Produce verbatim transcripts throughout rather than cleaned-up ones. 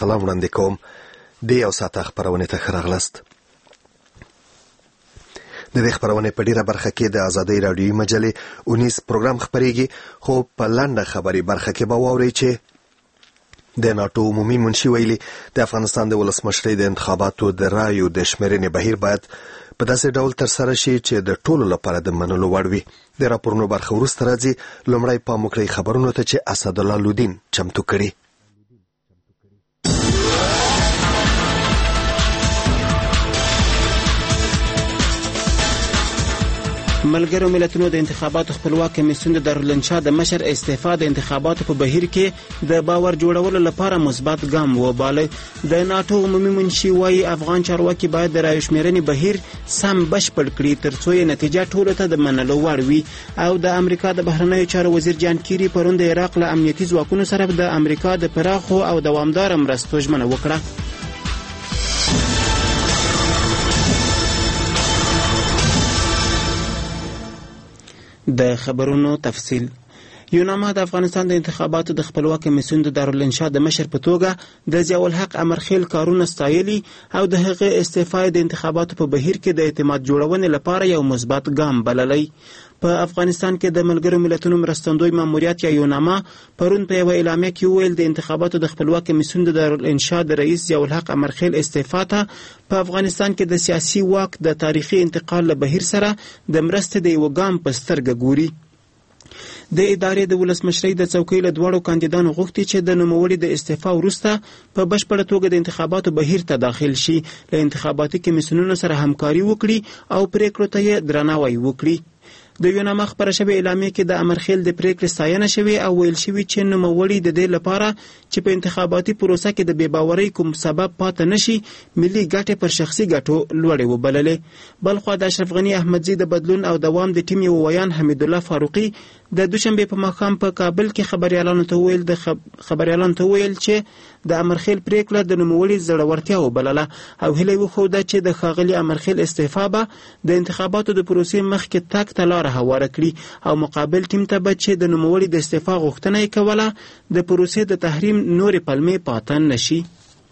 سلام وړاندې کوم. د یو ساعت خبرونه ته ښه راغلاست. د دې خبرونه په ډیره برخه کې د آزادۍ رادیوي مجلې اونیس پروګرام خبريږي، خو په لنډه خبري برخه کې به واورئ چې د ناتو عمومي منشي ویلي د افغانستان د ولسمشرۍ د انتخاباتو د رایو د شمیرنې بهیر باید په داسې ډول ترسره شي چې د ټولو لپاره د منلو وړ وي. د راپورونو برخه وروسته راځي. لومړی پام وکړئ خبرونو ته چې اسدالله لودین چمتو کړي. ملګرو ملتونو د انتخاباتو خپلواک کمیسیون د دارالانشا د مشر استعفا د انتخاباتو په بهیر کې د باور جوړولو لپاره مثبت ګام وباله. د ناتو عمومي منشي وايي افغان چارواکي باید د رایو شمیرنې بهیر سم بشپړ کړي ترڅو یې نتیجه ټولو ته د منلو وړ وي. او د امریکا د بهرنیو چارو وزیر جان کیری پرون د عراق له امنیتي ځواکونو سره د امریکا د پراخو او دوامدار مرستو ژمنه وکړه. د خبرونو تفصیل. یوناما د افغانستان د انتخاباتو د خپلواک کمیسیون د دارالانشا د مشر په توګه د ضیاء الحق امرخیل کارونه ستایلي او د هغه استعفا د انتخاباتو په بهیر کې د اعتماد جوړونې لپاره یو مثبت ګام بللی. په افغانستان کې د ملګرو ملتونو مرستندوی ماموریت یا یوناما پرون په یوه اعلامیه کې وویل د انتخاباتو د خپلواک کمیسیون د دارالانشا د رئیس ضیاء الحق امرخیل استعفا ته په افغانستان کې د سیاسي واک د تاریخي انتقال له بهیر سره د مرستې د یو ګام په سترګه ګوري. د ادارې د ولسمشرۍ د څوکۍ له دواړو کاندیدانو غوښتي چې د نوموړي د استعفا وروسته په بشپړه توګه د انتخاباتو بهیر ته داخل شي، له انتخاباتي کمیسیونونو سره همکاري وکړي او پریکړو ته یې درناوی وکړي. د یوناما خبره شوې اعلامیه کې د امرخیل د پریکړې ستاینه شوې او ویل شوي چې نوموړي د دې لپاره چې په انتخاباتي پروسه کې د بې باورۍ کوم سبب پاتې نشي ملي ګټې پر شخصي ګټو لوړې وبللې. بلخوا د اشرف غني احمدزي د بدلون او دوام د ټیم یو ویان حمید الله فاروقي د دوشنبه په ماښام په کابل کې خبريالانو ته ویل د خبريالانو ته ویل چې د امرخیل پریکړه د نوموړي زړورتیا وبلله او هیله وښوده چې د ښاغلي امرخیل استعفا به د انتخاباتو د پروسې مخکې تګ ته لاره هواره کړي او مقابل ټیم ته به چې د نوموړي د استعفا غوښتنه یې کوله د پروسې د تحریم نورې پلمې پاتې نشي.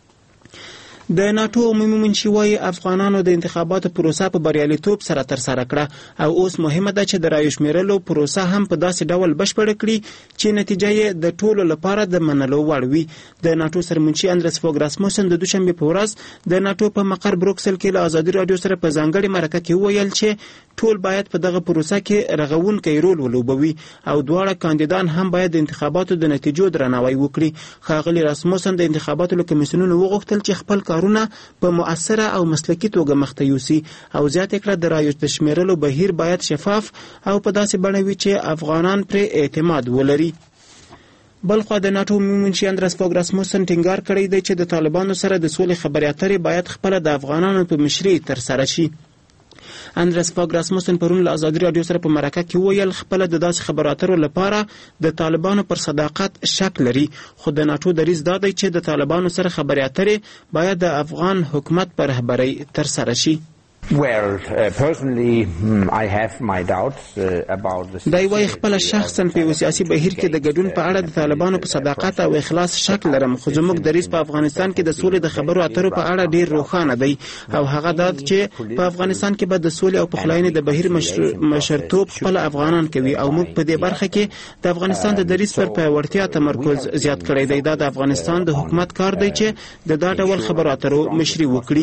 د ناتو عمومي منشي وايي افغانانو د انتخاباتو پروسه په بریالیتوب سره ترسره کړه او اوس مهمه ده چې د رایو شمیرلو پروسه هم په داسې ډول بشپړه کړي چې نتیجه یې د ټولو لپاره د منلو وړ وي. د ناتو سرمنشي اندرس فوګ راسموسن د دوشنبه په ورځ د ناتو په مقر بروکسل کې له آزادي رادیو سره په ځانګړي مرکه کې وویل چې ټول باید په دغه پروسه کې رغونکی رول ولوبوي او دواړه کاندیدان هم باید د انتخاباتو د نتیجو درناوی وکړي. ښاغلي راسموسن د انتخاباتو له کمیسیونونو وغوښتل چې خپل کارونه په مؤثره او مسلکي توګه مخته یوسي او زیاته کړه د رایو د شمیرلو بهیر باید شفاف او په داسې بڼه وي چې افغانان پرې اعتماد ولري. بلخوا د ناتو منشي اندرس فوګ راسموسن ټینګار کړی دی چې د طالبانو سره د سولې خبرې اترې باید خپله د افغانانو په مشرۍ ترسره شي. اندرس فوګ راسموسن پرون له آزادي رادیو سره په مرکه کې ویل خپله د داسې خبرو اترو لپاره د طالبانو پر صداقت شک لري، خو د ناتو دریځ دا دی چې د طالبانو سره خبرې اترې باید د افغان حکومت پر رهبرۍ ترسره شي. Well, uh, personally, mm, I have my doubts uh, about the... دا یوه خپله شخصا په یو سیاسي بهیر کې د ګډون په اړه د طالبانو په صداقت او اخلاص شک لرم، خو زموږ دریځ په افغانستان کې د سولې د خبرو اترو په اړه ډیر روښانه دی او هغه دا چې په افغانستان کې به د سولې او پخلاینې د بهیر مشر... مشرتوب خپل افغانان کوي او موږ په دې برخه کې د افغانستان د دریځ پر پیاوړتیا تمرکز زیات کړی دی. دا د افغانستان د حکومت کار دی چې د دا ډول خبرو اترو مشري وکړي.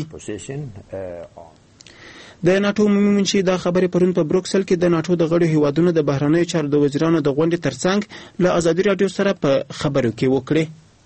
د ناتو عمومي منشي دا خبرې پرون په بروکسل کې د ناتو د غړو هیوادونو د بهرنیو چارو د وزیرانو د غونډې ترڅنګ له آزادي رادیو سره په خبرو کې وکړې.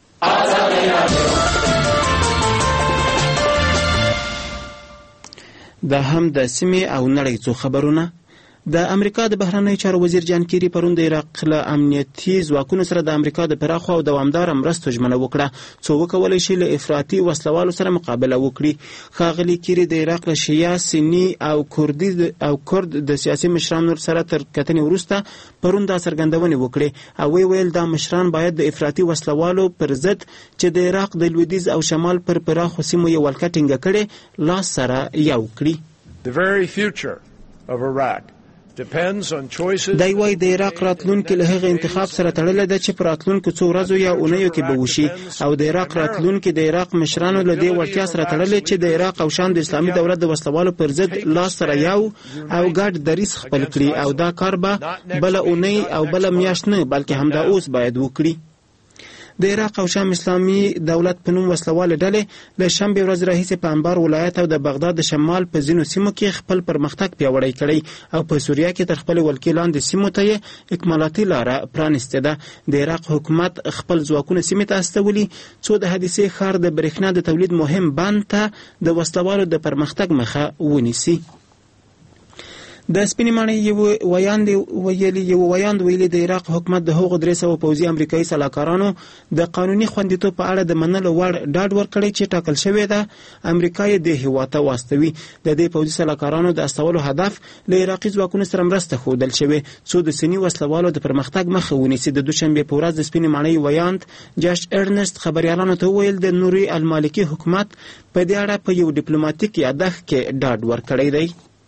دا هم د سیمې او نړۍ څو خبرونه. د امریکا د بهرنیو چارو وزیر جان کیری پرون د عراق له امنیتي ځواکونو سره د امریکا د پراخو او دوامدار مرستو ژمنه وکړه څو وکولای شي له افراطي وسلوالو سره مقابله وکړي. ښاغلي کیری د عراق له شیعه، سني او کردي او کرد د سیاسي مشرانو سره تر کتنې وروسته پرون دا څرګندونې وکړې او وی ویل دا مشران باید د افراطي وسلوالو پر ضد چې د عراق د لویدیځ او شمال پر پراخو سیمو یې ولکه ټینګه کړې لاس سره یو کړي. The very future of Iraq دی وايي د عراق راتلونکي له هغه انتخاب سره تړلې ده چې په راتلونکو څو ورځو یا اونیو کې به وشي او د عراق راتلونکي د عراق مشرانو له دې وړتیا سره تړلې چې د عراق او شام د اسلامي دولت د وسلوالو پر ضد لاس سره یو او ګډ دریځ خپل کړي او دا کار به بل اونۍ او بل میاشت نه بلکې همدا اوس باید وکړي. د عراق او شام اسلامي دولت په نوم وسلواله ډلې له شنبې ورځې راهیسې په انبار ولایت او د بغداد د شمال په ځینو سیمو کې خپل پرمختګ پیاوړی کړی او په سوریه کې تر خپل ولکې لاندې سیمو ته یې اکمالاتي لاره پرانیستې ده. د عراق حکومت خپل ځواکونه سیمې ته استولي څو د حادثې ښار د برېښنا د تولید مهم بند ته د وسلوالو د پرمختګ مخه ونیسي. د سپینې ماڼۍ یو ویاند ویلي یو ویاند ویلي د عراق حکومت د هغو درې سوه پوځي امریکایي سلاکارانو د قانوني خوندیتوب په اړه د منلو وړ ډاډ ورکړی چې ټاکل شوې ده امریکا یې د هېواد ته واستوي. د دې پوځي سلاکارانو د استولو هدف له عراقي ځواکونو سره مرسته ښودل شوې څو د سني وسلوالو د پرمختګ مخه ونیسي. د دوشنبې په ورځ د سپینې ماڼۍ ویاند جاش ارنست خبریالانو ته وویل د نوري المالکي حکومت په دې اړه په یو ډیپلوماټیک یادښت کې ډاډ ورکړی دی.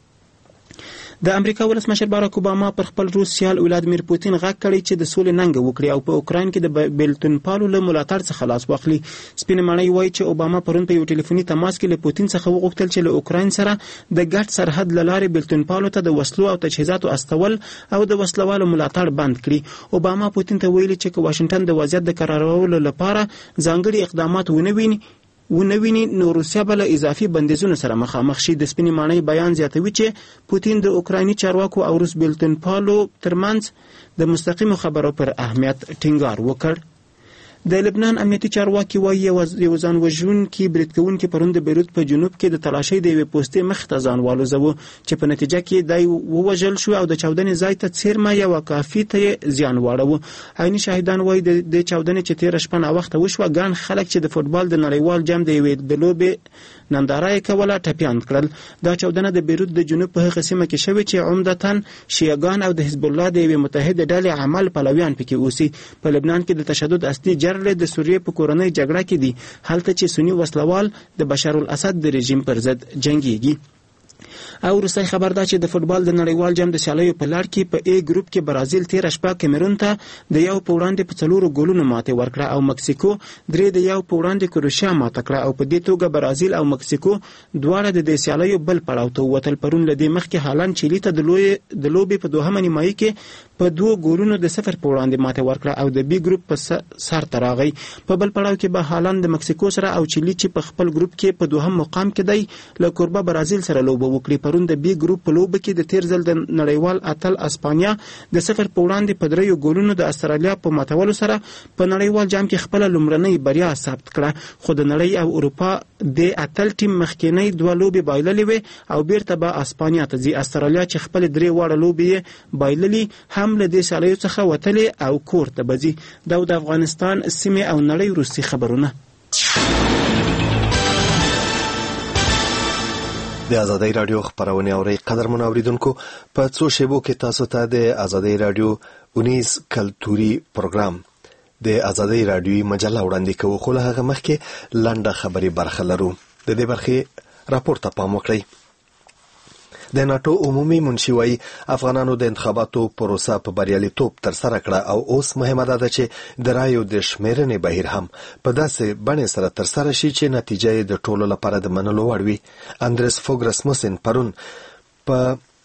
د امریکا ولسمشر باراک اوباما پر خپل روس سیال ولادیمیر پوتین غږ کړی چې د سولې ننګه وکړي او په اوکراین کې د بیلتون پالو له ملاتړ څخه لاس واخلي. سپینې ماڼۍ وایي چې اوباما پرون په یو ټلیفوني تماس کې له پوتین څخه وغوښتل چې له اوکراین سره د ګډ سرحد له لارې بیلتون پالو ته د وسلو او تجهیزاتو استول او د وسلوالو ملاتړ بند کړي. اوباما پوتین ته ویلي چې که واشنګټن د وضعیت د قرارولو لپاره ځانګړي اقدامات ونه ویني ونویني نو روسیا بل اضافي بندیزونو سره مخامخ شي. د سپینې ماڼۍ بیان زیاتوي چې پوتین د اوکرایني چارواکو او روس بیلتون پالو ترمنځ د مستقیمو خبرو پر اهمیت ټینګار وکړ. د لبنان امنیتي چارواکي وایي یو ځان وژونکي برید کوونکي پرون د بیروت په جنوب کې د تلاشۍ د یوې پوستې مخې ته ځان والوځاوه چې په نتیجه کې دی ووژل شو او د چاودنې ځای ته څیرمه یوه کافي ته یې زیان واړوه. عیني شاهدان وایي د چاودنې چې تېره شپه ناوخته وشوه ګڼ خلک چې د فوټبال د نړیوال جام د یوې د لوبې ننداره یې کوله ټپیان کړل. دا چاودنه د بیروت د جنوب په هغه سیمه کې شوې چې عمدتاً شیعهګان او د حزب الله د یوې متحده ډلې عمل پلویان پکې اوسي. په لبنان کې د تشدد اصلي جرړې د سوریې په کورنۍ جګړه کې دي هلته چې سني وسلوال د بشار الاسد د رژیم پر ضد جنګیږي. او وروستی خبر دا چې د فوټبال د نړیوال جام د سیالیو په لړ کې په ای ګروپ کې برازیل تېره شپه کیمرون ته د یو په وړاندې په څلورو ګولونو ماتې ورکړه او مکسیکو درې د یو په وړاندې کروشیا ماته کړه او په دې توګه برازیل او مکسیکو دواړه د دې سیالیو بل پړاو ته ووتل. پرون له دې مخکې هالند چیلي ته د لوبې په دوهمه نیمایي کې په دوو ګولونو د صفر په وړاندې ماتې ورکړه او د بي ګروپ په سر ته راغی. په بل پړاو کې به هالند د مکسیکو سره او چیلي چې په خپل ګروپ کې په دوهم مقام کې دی له کوربه برازیل سره لوبه وکړي. پرون د بي ګروپ په لوبه کې د تیر ځل د نړیوال اتل اسپانیا د صفر په وړاندې په دریو ګولونو د استرالیا په ماتولو سره په نړیوال جام کې خپل لومړنۍ بریا ثبت کړه. خو د نړۍ او اروپا د اتل ټیم مخکینی دوه لوبې بایللې وې او بیرته به اسپانیا ته ځي. استرالیا چې خپل درې واړه لوبې بایللې هم له دې سیالیو څخه وتلې او کور ته به ځي. دا د افغانستان سیمې او نړۍ وروستي خبرونه. د ازادۍ رادیو خبرونه اوري قدرمن اوریدونکو په څو شیبو کې تاسو ته د ازادۍ رادیو اونیز کلتوري پروګرام د ازادۍ رادیوي مجله وړاندې کوو. خو له هغه مخکې لنډه خبري برخه لرو. د دې برخې راپور ته پام وکړئ. د ناتو عمومي منشي وايي افغانانو د انتخاباتو پروسه په بریالیتوب تر سره کړه او اوس مهمه ده چې د رایو د شمیرنې بهیر هم په داسې بڼې سره تر سره شي چې نتیجه یې د ټولو لپاره د منلو وړ وي. اندرس فوګ رسموسن پرون په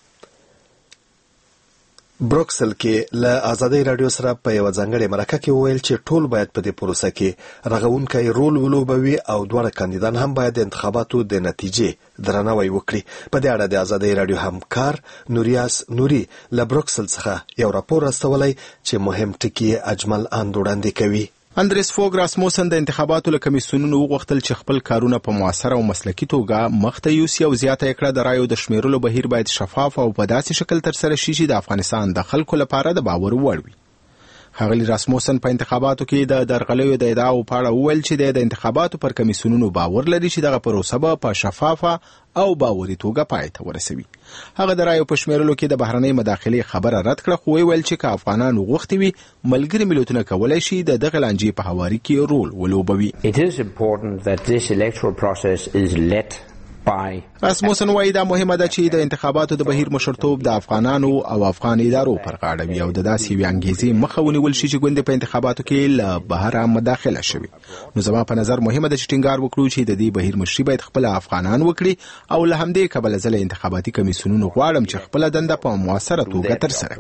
بروکسل کې له ازادۍ رادیو سره په یو ځانګړي مرکه کې وویل چې ټول باید په دې پروسه کې رغونکی رول ولوبوي او دواړه کاندیدان هم باید د انتخاباتو د نتیجې درناوی وکړي. په دې اړه د ازادۍ رادیو همکار نوریاس نوري له بروکسل څخه یو راپور راستولی چې مهم ټکي اجمل اند وړاندې کوي. اندرس فوګ راسموسن د انتخاباتو له کمیسیونونو وغوښتل چې خپل کارونه په موثر او مسلکي توګه مخته یوسي او زیاته کړه د رایو د شمیرلو بهیر باید شفاف او په داسې شکل تر سره شي چې د افغانستان د خلکو لپاره د باور وړ وي. ښاغلي راسموسن په انتخاباتو کې د درغلیو د ادعاو په اړه وویل چې د انتخاباتو پر کمیسیونونو باور لري چې دغه پروسه به په شفافه او باوري توګه پای ته ورسوي. هغه د رایو په شمیرلو کې د بهرنۍ مداخلې خبره رد کړه خو ویل چې که افغانانو غوښتي وي ملګري ملتونه کولی شي د دغه لانجې په هواري کې رول ولوبوي. It is important that this electoral process is led by راسموسن وایي دا مهمه ده چې د انتخاباتو د بهیر مشرتوب د افغانانو او افغان ادارو پر غاړه وي او د داسې یوې انګیزې مخه ونیول شي چې ګوندې په انتخاباتو کې له بهره مداخله شوي. نو زما په نظر مهمه ده چې ټینګار وکړو چې د دې بهیر مشري باید خپل افغانان وکړي او له همدې کبله زه له انتخاباتي کمیسیونونو غواړم چې خپله دنده په مؤثره توګه ترسره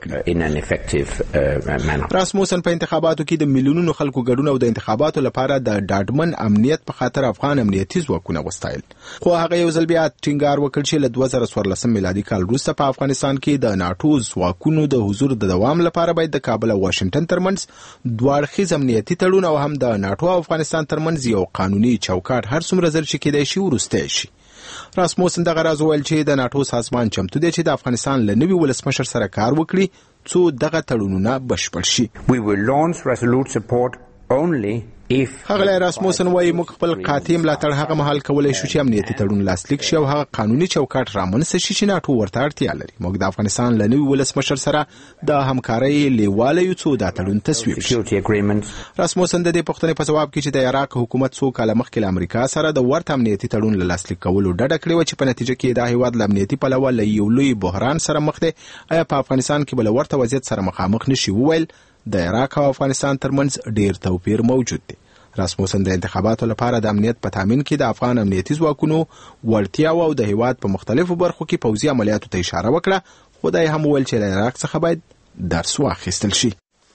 کړي. راسموسن په انتخاباتو کې د میلیونونو خلکو ګډون او د انتخاباتو لپاره د ډاډمن امنیت په خاطر افغان امنیتي ځواکونه وستایل. خو هغه یو ځل بیا ټینګار وکړ چې له دوه زره څوارلسم میلادي کال وروسته په افغانستان کې د ناټو ځواکونو د حضور د دوام لپاره باید د کابل او واشنگټن ترمنځ دوه اړخیز امنیتي تړون او هم د ناټو او افغانستان ترمنځ یو قانوني چوکاټ هر څومره ژر چې کېدای شي وروستی شي. راسموسن دغه راز وویل چې د ناټو سازمان چمتو دی چې د افغانستان له نوي ولسمشر سره کار وکړي څو دغه تړونونه بشپړ شي. We will launch resolute support only هغه راسموسن وایي موږ خپل قاطع ملاتړ هغه مهال کولای شو چې امنیتي تړون لاسلیک شي او هغه قانوني چوکاټ رامنځته شي چې ناټو ورته اړتیا لري. موږ د افغانستان له نوي ولسمشر سره د همکارۍ لیواله یو څو دا تړون تصویب شي. راسموسن د دې پوښتنې په جواب کې چې د عراق حکومت څو کاله مخکې له امریکا سره د ورته امنیتي تړون له لاسلیک کولو ډډه کړې وه چې په نتیجه کې دا هیواد له امنیتي پلوه له یو لوی بحران سره مخ دی، آیا په افغانستان کې بل ورته وضعیت سره مخامخ نشي؟ وویل د عراق او افغانستان ترمنځ ډیر توپیر موجود دی. راسموسن د انتخاباتو لپاره د امنیت په تامین کې د افغان امنیتي ځواکونو وړتیاو او د هیواد په مختلفو برخو کې پوځي عملیاتو ته اشاره وکړه، خو دا هم وویل چې له عراق څخه باید درس واخیستل شي.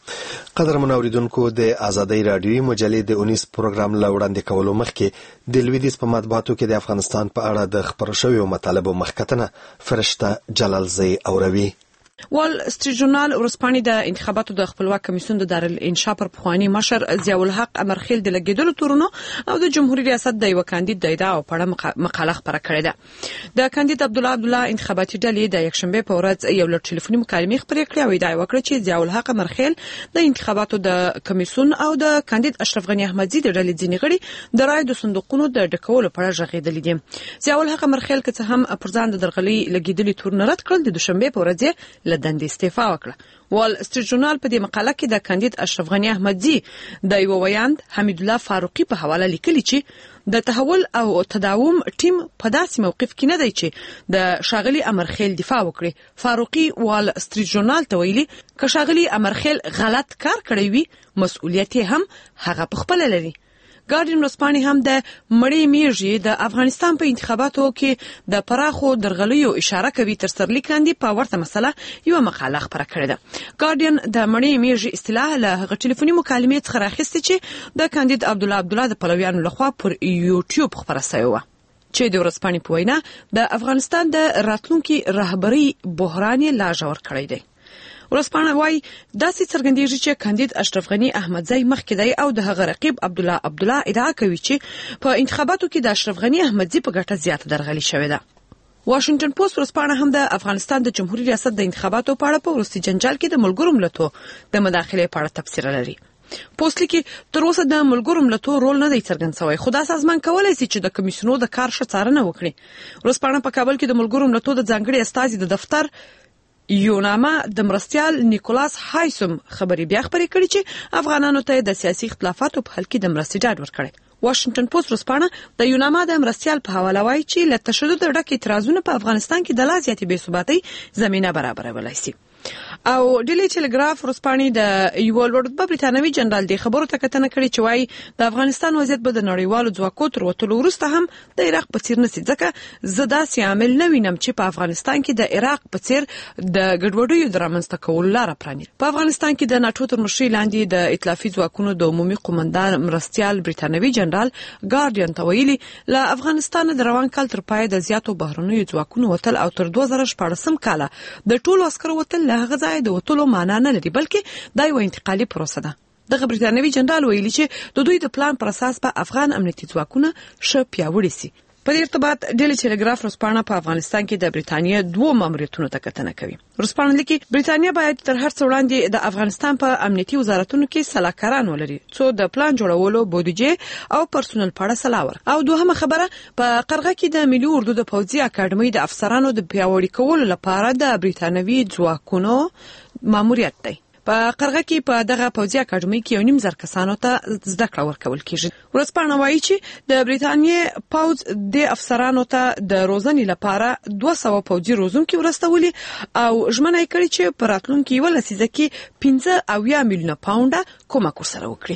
قدرمن اوریدونکو، د ازادۍ راډیوي مجلې د اونیس پروګرام له وړاندې کولو مخکې د لویدیځ په مطبوعاتو کې د افغانستان په اړه د خپرو شویو مطالبو مخکتنه فرشته جلالزی اوروي. وال سټریټ ژورنال ورسپانې د انتخاباتو د خپلواک کمیسیون د دارالانشا پر پخوانی مشر ضیاء الحق امرخیل د لګیدلو تورونو او د جمهوریت ریاست د یو کاندید د ادعا په اړه مقاله خبره کړې ده. د کاندید عبدالله عبدالله انتخاباتي ډلې د یکشنبه په ورځ یو لړ ټلیفوني مکالمې خبرې کړې او ادعا وکړه چې ضیاء الحق امرخیل د انتخاباتو د کمیسیون او د کاندید اشرف غنی احمدزي د ډلې ځینې غړي د رای د صندوقونو د ډکولو په اړه ژغېدلي دي. ضیاء الحق امرخیل که څه هم پر ځان د درغلي لګیدلي تورونه رد کړل، د دوشنبه په ورځ له دندې استعفا وکړه. وال سټریټ ژورنال په دې مقاله کې د کاندید اشرف غنی احمدزي د یو ویاند حمید الله فاروقي په حواله لیکلي چې د تحول او تداوم ټیم په داسې موقف کې نه دی چې د شاغلي امرخیل دفاع وکړي. فاروقي وال سټریټ ژورنال ته ویلي که شاغلي امرخیل غلط کار کړی وي، مسؤلیت هم هغه په خپل لري. ګارډین ورسپانې هم د مړې میږي د افغانستان په انتخاباتو کې د پراخو درغلیو اشاره کوي. تر سرلیک لاندې په ورته مسله یو مقاله خبره کړې ده. ګارډین د مړې میږي اصطلاح له هغه ټلیفوني مکالمې څخه راخیستې چې د کاندید عبدالله عبدالله د پلویانو لخوا پر یوټیوب خبره شوې وه، چې د ورسپانې په وینا د افغانستان د راتلونکي رهبري بحران یې لا ژور کړی دی. ورسپانه وايي داسې څرګندېږي چې کاندید اشرف غنی احمدزي مخکې دی او د هغه رقیب عبدالله عبدالله ادعا کوي چې په انتخاباتو کې د اشرف غنی احمدزي په ګټه زیاته درغلي شوې ده. واشنگټن پوسټ ورسپانه هم د افغانستان د جمهوریت ریاست د انتخاباتو په اړه په وروستي جنجال کې د ملګرو ملتونو د مداخلې په اړه تبصره لري. پوسټ لیکي تر اوسه د ملګرو ملتونو رول نه دی څرګند شوی، خو دا سازمان کولای شي چې د کمیسیونونو د کار ښه څارنه وکړي. ورسپانه په کابل کې د ملګرو ملتونو د ځانګړي استازي د دفتر یونامه د مرستیال نیکولاس هایسوم خبري بیا خبري کړي چې افغانانو ته د سیاسي اختلافاتو په حل کې د مرستې ډاډ ورکړي. واشنگټن پوسټ ورسپانه د یونامه د مرستیال په حواله وایي چې له تشدد ډک اعتراضونو په افغانستان کې د لا زیاتې بې ثباتۍ زمينه برابرولای شي. او ډیلی ټلګراف ورسپانې د یو لوړ برټانوي جنرال د خبرو ته کتنه کړې چې وایي د افغانستان وضعیت به د نړیوالو ځواکو تر وتلو وروسته هم د عراق په څیر نشي، ځکه زه داسې عامل نه وینم چې په افغانستان کې د عراق په څیر د ګډوډیو د رامنځته کولو لاره پرانیزي. په افغانستان کې د ناټو تر مشرۍ لاندې د ائتلافي ځواکونو د عمومي قومندان مرستیال برټانوي جنرال ګارډین ته ویلي له افغانستان د روان کال تر پای د زیاتو بهرنیو ځواکونو وتل او تر دوه زره شپاړسم کال د ټولو عسکرو وتل له هغه ځای د وتلو معنا نه لري، بلکې دا یو انتقالي پروسه ده. دغه برټانوي جنرال ویلي چې د دوی د پلان پر اساس په افغان امنیتي ځواکونه ښه پیاوړي سي. په دې ارتباط ډیلی ټلګراف ورسپانه په افغانستان کې د برټانیې دوه ماموریتونو ته کتنه کوي. ورسپانه لیکي برټانیې باید تر هر څه وړاندې د افغانستان په امنیتي وزارتونو کې سلاکاران ولري څو د پلان جوړولو، بودیجې او پرسونل په اړه صلاح ورکړي. او دوهمه خبره په قرغه کې د ملي اردو د پوځي اکاډمۍ د افسرانو د پیاوړي کولو لپاره د برټانوي ځواکونو ماموریت دی. په قرغه کې په دغه پوځي اکاډمي کې یو نیم زر کسانو ته زده کړه ورکول کیږي. ورځپاڼه وایي چې د بریټانیې پوځ د افسرانو ته د روزنې لپاره دوه سوه پوځي روزونکي ورستولي او ژمنه یې کړې چې په راتلونکي یوه لسیزه کې پنځه اویا میلیونه پاونډه کومک ورسره وکړي.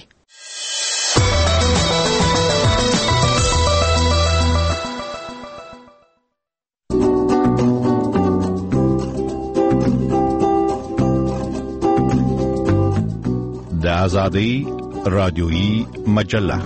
د آزادۍ رادیویی مجله.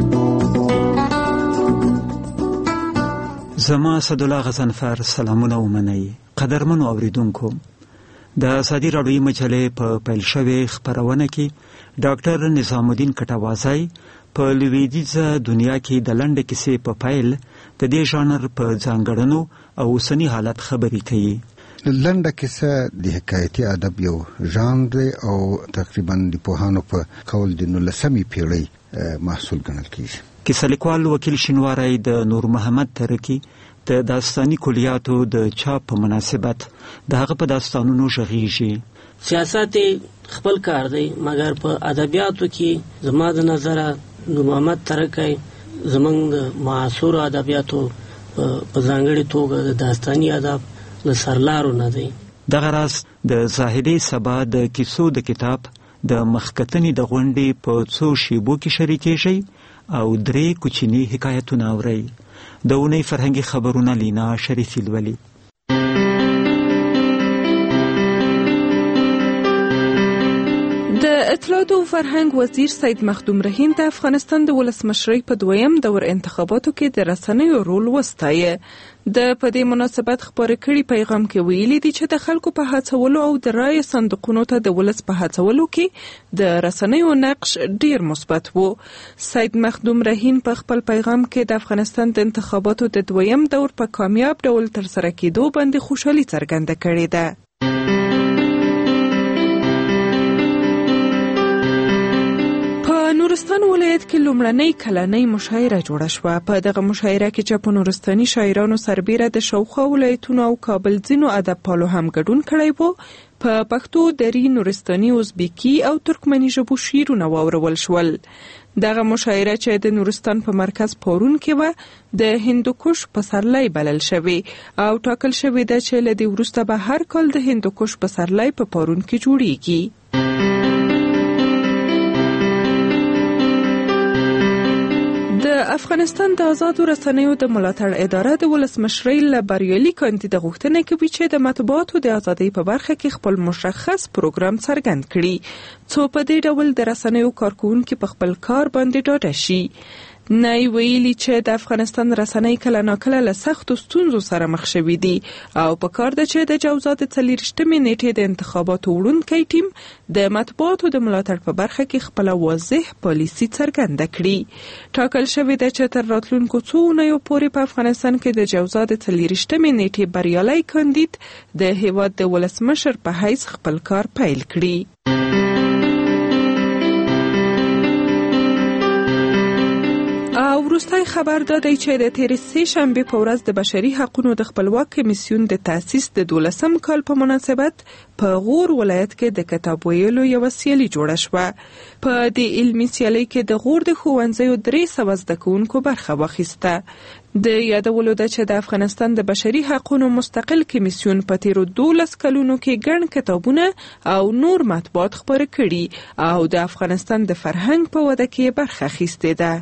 زما اسدالله غضنفر سلامونه ومنئ. قدرمنو اوریدونکو، د آزادۍ رادیویی مجلې په پیل شوې خپرونه کې ډاکټر نظام الدین کټوازی په لویدیځه دنیا کې د لنډې کیسې په پیل د دې ژانر په ځانګړنو او اوسني حالت خبرې کوي. لنډه کیسه د حکایتي ادب یو ژانر دی او تقریبا د پوهانو په قول د نولسمې پیړۍ محصول ګڼل کیږي. کیسه لیکوال وکیل شینواری د نور محمد ترکی د داستاني کلیاتو د چاپ په مناسبت د هغه په داستانونو ژغیږي. سیاست خپل کار دی، مګر په ادبیاتو کې زما د نظره نور محمد ترکی زمونږ د معاصر ادبیاتو په ځانګړې توګه د داستاني ادب له سرلارو نه دی. دغه راز د زاهدي سبا د کیسو د کتاب د مخکتنې د غونډې په څو شیبو کې شریکېږي او درې کوچني حکایتونه اورئ. د اونۍ فرهنګي خبرونه لینا شریفي لولي. د اطلاعات او فرهنګ وزیر سید مخدوم رحیم د افغانستان د ولسمشرۍ په دویم دور انتخاباتو کې د رسنیو رول وستایه. د په دې مناسبت خبرې کړي پیغام کې ویلي دي چې د خلکو په هڅولو او د رای صندوقونو ته د ولس په هڅولو کې د رسنیو نقش ډیر مثبت وو. سید مخدوم رحیم په خپل پیغام کې د افغانستان د انتخاباتو د دویم دور په کامیاب ډول ترسره کېدو باندې خوشحالي څرګنده کړې ده. نورستان ولایت کې لومړنۍ کلنۍ مشاعره جوړه شوه. په دغه مشاعره کې چې په نورستاني شاعرانو سربیره د شاوخوا ولایتونو او کابل ځینو ادب پالو هم ګډون کړی وو. په پښتو، دری، نورستاني، ازبیکي او ترکمني ژبو شعرونه واورول شول. دغه مشاعره چې د نورستان په مرکز پارون کې وه د هندوکش پسرلی بلل شوی او ټاکل شوی ده چې له دې وروسته به هر کال د هندوکش پسرلی په پارون کې جوړیږي. د افغانستان د آزادو رسنیو د ملاتړ اداره د ولسمشرۍ له بریالي کاندید غوښتنه کوي چې د مطبوعاتو د ازادۍ په برخه کې خپل مشخص پروګرام څرګند کړي، څو په دې ډول د رسنیو کارکونکي په خپل کار باندې ډاډه شي. نای ویلي چې د افغانستان رسنۍ کله ناکله له سختو ستونزو سره مخ شوي دي او په کار ده چې د جوزا د څلېرویشتمې نیټې د انتخاباتو وړونکی ټیم د مطبوعاتو د ملاتړ په برخه کې خپله واضح پالیسي څرګنده کړي. ټاکل شوی ده چې تر راتلونکو څو اونیو پورې په افغانستان کې د جوزا د څلېرویشتمې نیټې بریالی کاندید د هیواد د ولسمشر په حیث خپل کار پیل کړي. او وروستی خبر دادی چې د تېرې سې شنبې په ورځ د بشري حقونو د خپلواک کمیسیون د تأسیس د دولسم کال په مناسبت په غور ولایت کې د کتاب ویلو یوه سیالي جوړه شوه. په دې علمي سیالۍ کې د غور د ښوونځیو درې سوه زده کوونکو برخه واخیسته. د یادولو ده چې د افغانستان د بشري حقونو مستقل کمیسیون په تیرو دولس کلونو کې ګڼ کتابونه او نور مطبوعات خپاره کړي او د افغانستان د فرهنګ په وده کې برخه اخیستې ده.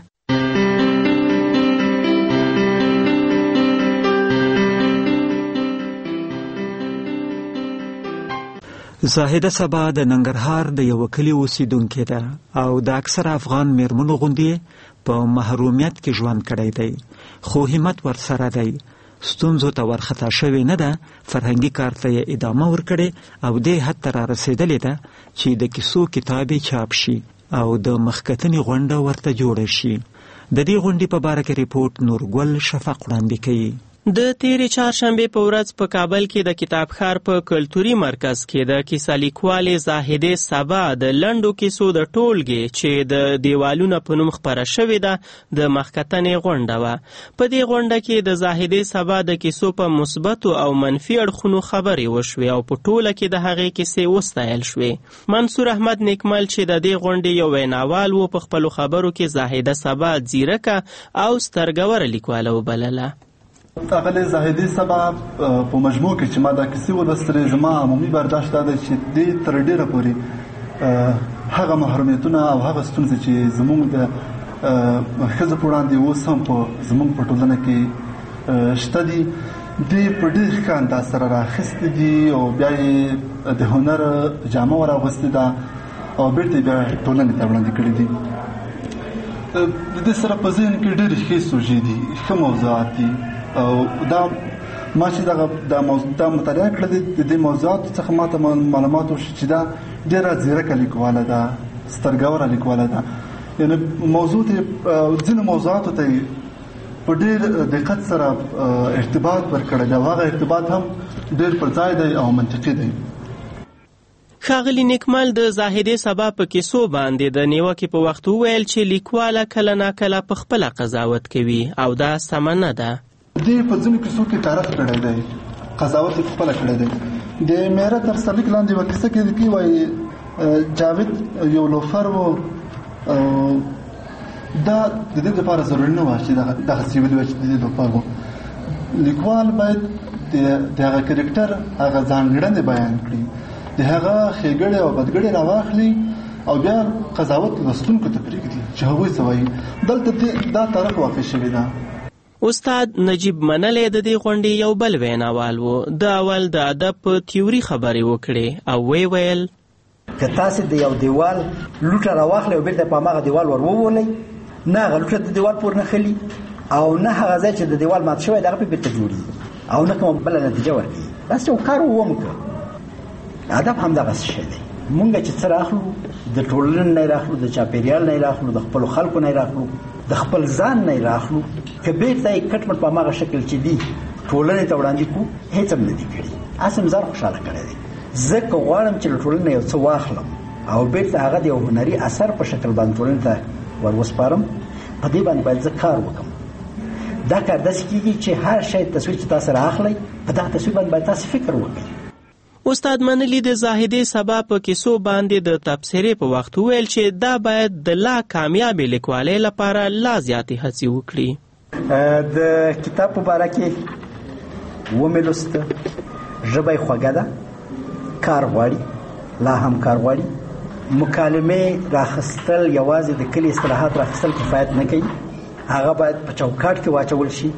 زاهده سبا د ننګرهار د یو کلی اوسیدونکې ده او د اکثر افغان میرمنو غوندې په محرومیت کې ژوند کړی دی، خو همت ورسره دی. ستونزو ته ورخطا شوې نه ده، فرهنګي کار ته یې ادامه ورکړې او دې حد ته را رسېدلې ده چې د کیسو کتاب یې چاپ شي او د مخکتنې غونډه ورته جوړه شي. د دې غونډې په باره کې ریپورت نورګل شفق وړاندې کوي. د تیرې چهارشنبې په ورځ په کابل کې د کتابخار په کلتوري مرکز کې د کیسه لیکوالې زاهدې سبا د لنډو کیسو د ټولګې چې د دیوالونه په نوم خپره شوې ده د مخکتنې غونډه وه. په دې غونډه کې د زاهدې سبا د کیسو په مثبتو او منفي اړخونو خبرې وشوې او په ټوله کې د هغې کیسې وستایل شوې. منصور احمد نیکمل چې د دې غونډې یو ویناوال و په خپلو خبرو کې زاهده سبا ځیرکه او سترګوره لیکواله وبلله. اغلی زاهدی سبا په مجموع کې چې ما دا کیسې ولوستلې زما عمومي برداشت دا دی چې دې تر ډېره پورې هغه محرومیتونه او هغه ستونزې چې زموږ د ښځو په وړاندې اوس هم په زموږ په ټولنه کې شته دي دې په ډېر ښه انداز سره رااخیستې دي او بیا یې د هنر جامه ور اغوستې ده او بېرته یې بیا ټولنې ته وړاندې کړي دي. د دې سره په ذهن کې ډېرې ښې سوژې دي، ښه موضوعات دي او دا ما چې دغه دا موضوع دا مطالعه کړل د دې موضوعاتو څخه ماته معلومات وشي چې دا ډېره ځیرکه لیکواله ده، سترګوره لیکواله ده. یعنې موضوع ته ځینو موضوعاتو ته په ډېر دقت سره ارتباط ورکړی دی او هغه ارتباط هم ډېر پر ځای دی او منطقي دی. ښاغلي نیکمل د زاهدې سبا په کیسو باندې د نیوکې په وخت وویل چې لیکواله کله ناکله په خپله قضاوت کوي او دا سمه نه ده. دې په ځینو کیسو کې تعارف کړی دی، قضاوت یې خپله کړی دی. د میره تر سرلیک لاندې یوه کیسه کې لیکي وایي جاوید یو لوفر و او دا د دې لپاره ضروري نه وه چې دغسې ویلي وای چې د دې لوفر و. لیکوال باید د هغه کرکټر هغه ځانګړنې بیان کړي، د هغه ښېګړې او بدګړې راواخلي او بیا قضاوت لوستونکو ته پرېږدي چې هغوی څه وایي. دلته دا طرف واقع شوې ده. استاد نجیب منلی د دې غونډې یو بل ویناوال و. د اول د ادب په تیوري خبرې وکړې او وی ویل که تاسې د یو دیوال لوټه راواخلئ او بیرته په هماغه دیوال ور وولئ، نه هغه لوټه د دیوال پورې نه خلي او نه هغه ځای چې د دیوال مات شوی دی هغه پرې بیرته جوړېږي او نه کومه بله نتیجه ورکوي. داسې یو کار ومکړه. ادب همدغسې شی دی. مونږ چې څه راخلو د ټولنې نه یې راخلو، د چاپېریال نه یې راخلو، د خپلو خلکو نه یې راخلو، د خپل ځان نه یې راخلو، که بیرته یې کټ مټ په هماغه شکل چې دي ټولنې ته وړاندې کړو هېڅ هم نه دي کړي. هسې مې ځان خوشحاله کړی دی. زه که غواړم چې له ټولنې یو څه واخلم او بیرته هغه د یو هنري اثر په شکل باندې ټولنې ته ور وسپارم، په دې باندې باید زه کار وکړم. دا کار داسې کېږي چې هر شی تصویر چې تاسو رااخلئ په دغه تصویر باندې باید تاسو فکر وکړئ. استاد منلی د زاهدې سبا په کیسو باندې د تبصرې په وخت وویل چې دا باید د لا کامیابې لیکوالۍ لپاره لا زیاتې هڅې وکړي. د کتاب په باره کې ومې لوسته، ژبه یې خوږه ده، کار غواړي، لا هم کار غواړي. مکالمې راخیستل یوازې د کلي اصطلاحات راخیستل کفایت نه کوي، هغه باید په چوکاټ کې واچول شي.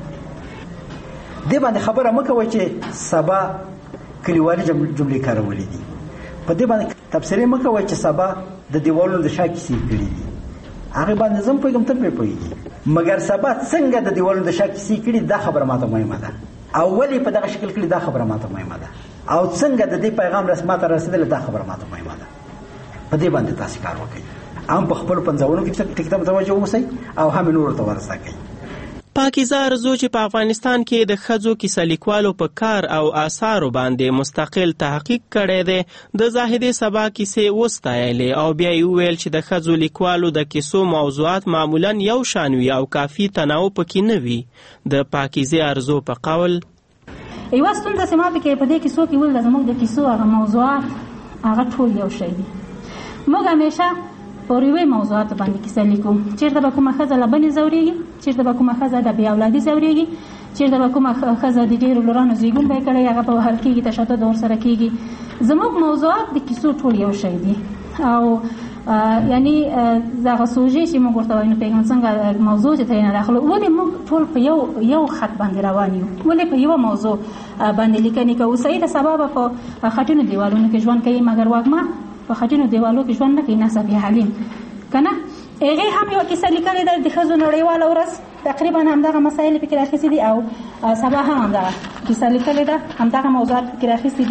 دې باندې خبره مه کوئ چې سبا کلیوالي جملې کارولې دي. په دې باندې تبصرې مه کوئ چې سبا د دیوالونو د شا کیسې کړي دي. هغې باندې زه هم پوهېږم ته پرې پوهېږي، مګر سبا څنګه د دیوالونو د شا کیسې کړي دا خبره ماته مهمه ده، او ولې په دغه شکل کړي دا خبره ماته مهمه ده، او څنګه د دې پیغام رسماته رسېدلی دا خبره ماته مهمه ده. په دې باندې تاسې کار وکړئ. هم په خپلو پنځونو کې ټکي ته متوجه اوسئ او هم نورو ته ور زده کړئ. پاکیزه ارزو چې په افغانستان کې د ښځو کیسه لیکوالو په کار او آثارو باندې مستقل تحقیق کړی دی، د زاهدې سبا کیسې وستایلې او بیا یې وویل چې د ښځو لیکوالو د کیسو موضوعات معمولا یو شان وي او کافي تنوع پکې نه وي. د پاکیزه ارزو په قول یوه ستونزه چې ما پکې په دې کیسو کې ولده زموږ د کیسو هغه موضوعات هغه ټول یو شی دي. موږ همیشه پر یوې موضوعاتو باندې کیسه لیکو، چېرته به کومه ښځه له بلې ځورېږي، چېرته به کومه ښځه د بې اولادي ځورېږي، چېرته به کومه ښځه د ډېرو لورانو زیږون به یې کړی هغه به وهل کېږي، تشدد ورسره کېږي. زموږ موضوعات د کیسو ټول یو شی دي او یعنی دغه سوژې چې موږ ورته وایو نو پوهېږم څنګه موضوع چې ترېنه راخلو، ولې موږ ټول په یو یو خط باندې روان یو، ولې په یوه موضوع باندې لیکنې کوو. صحیح د سبا به په خټینو دیوالونو کې ژوند کوي، مګر واکمن په خټینو دیوالو کې ژوند نه کوي، نصب یې حلیم که نه. هغې هم یوه کیسه لیکلې ده د ښځو نړیواله ورځ، تقریبا همدغه مسایل پکې راخیستي دي او سبا هم همدغه کیسه لیکلې ده، همدغه موضوعات پکې راخیستي دي.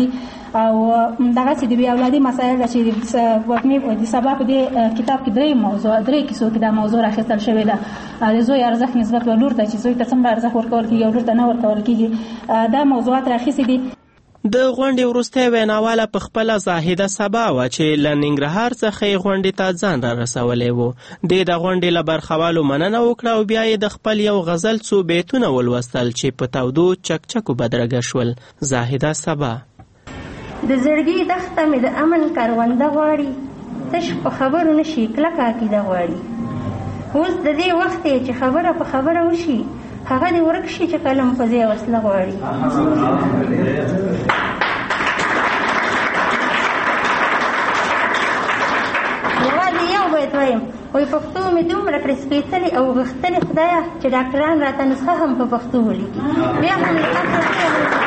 او دغه چې د بیا اولادي مسایل چې وګمې د سبب د کتاب کې درې موضوع درې کیسو کې دا موضوع راخیستل شوې ده د زوی ارزښت نسبت ولور ته چې زوی ته څومره ارزښت ورکول کېږي او لور ته نه ورکول کېږي دا موضوعات راخیستې دي. د غونډې وروسته ویناواله په خپله زاهده سبا وه چې له ننګرهار څخه یې غونډې ته ځان را رسولی و. د د غونډې له برخوالو مننه وکړه او بیا یې د خپل یو غزل څو بیتونه ولوستل چې په تودو چکچکو بدرګه شول. زاهده سبا: د زړګي دښته مې د امن کرونده غواړي، تش په خبرو نشي کلکه عقیده غواړي. اوس د دې وخت چې خبره په خبره وشي، هغه دې ورک شي چې قلم په ځای وسله غواړي. یوازې یو بیت وایم، وایي پښتو مې دومره کړې سپېڅلې او غښتلې خدایه چې ډاکټران راته نسخه هم په پښتو ولیکي. بیا هم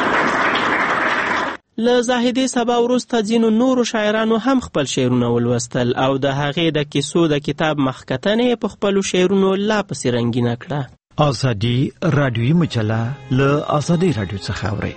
له زاهدې سبا وروسته ځینو نورو شاعرانو هم خپل شعرونه ولوستل او د هغې د کیسو د کتاب مخکتنې په خپلو شعرونو لا پسې رنګینه کړه. آزادی رادیویی مجله له آزادی رادیو څخه اورئ.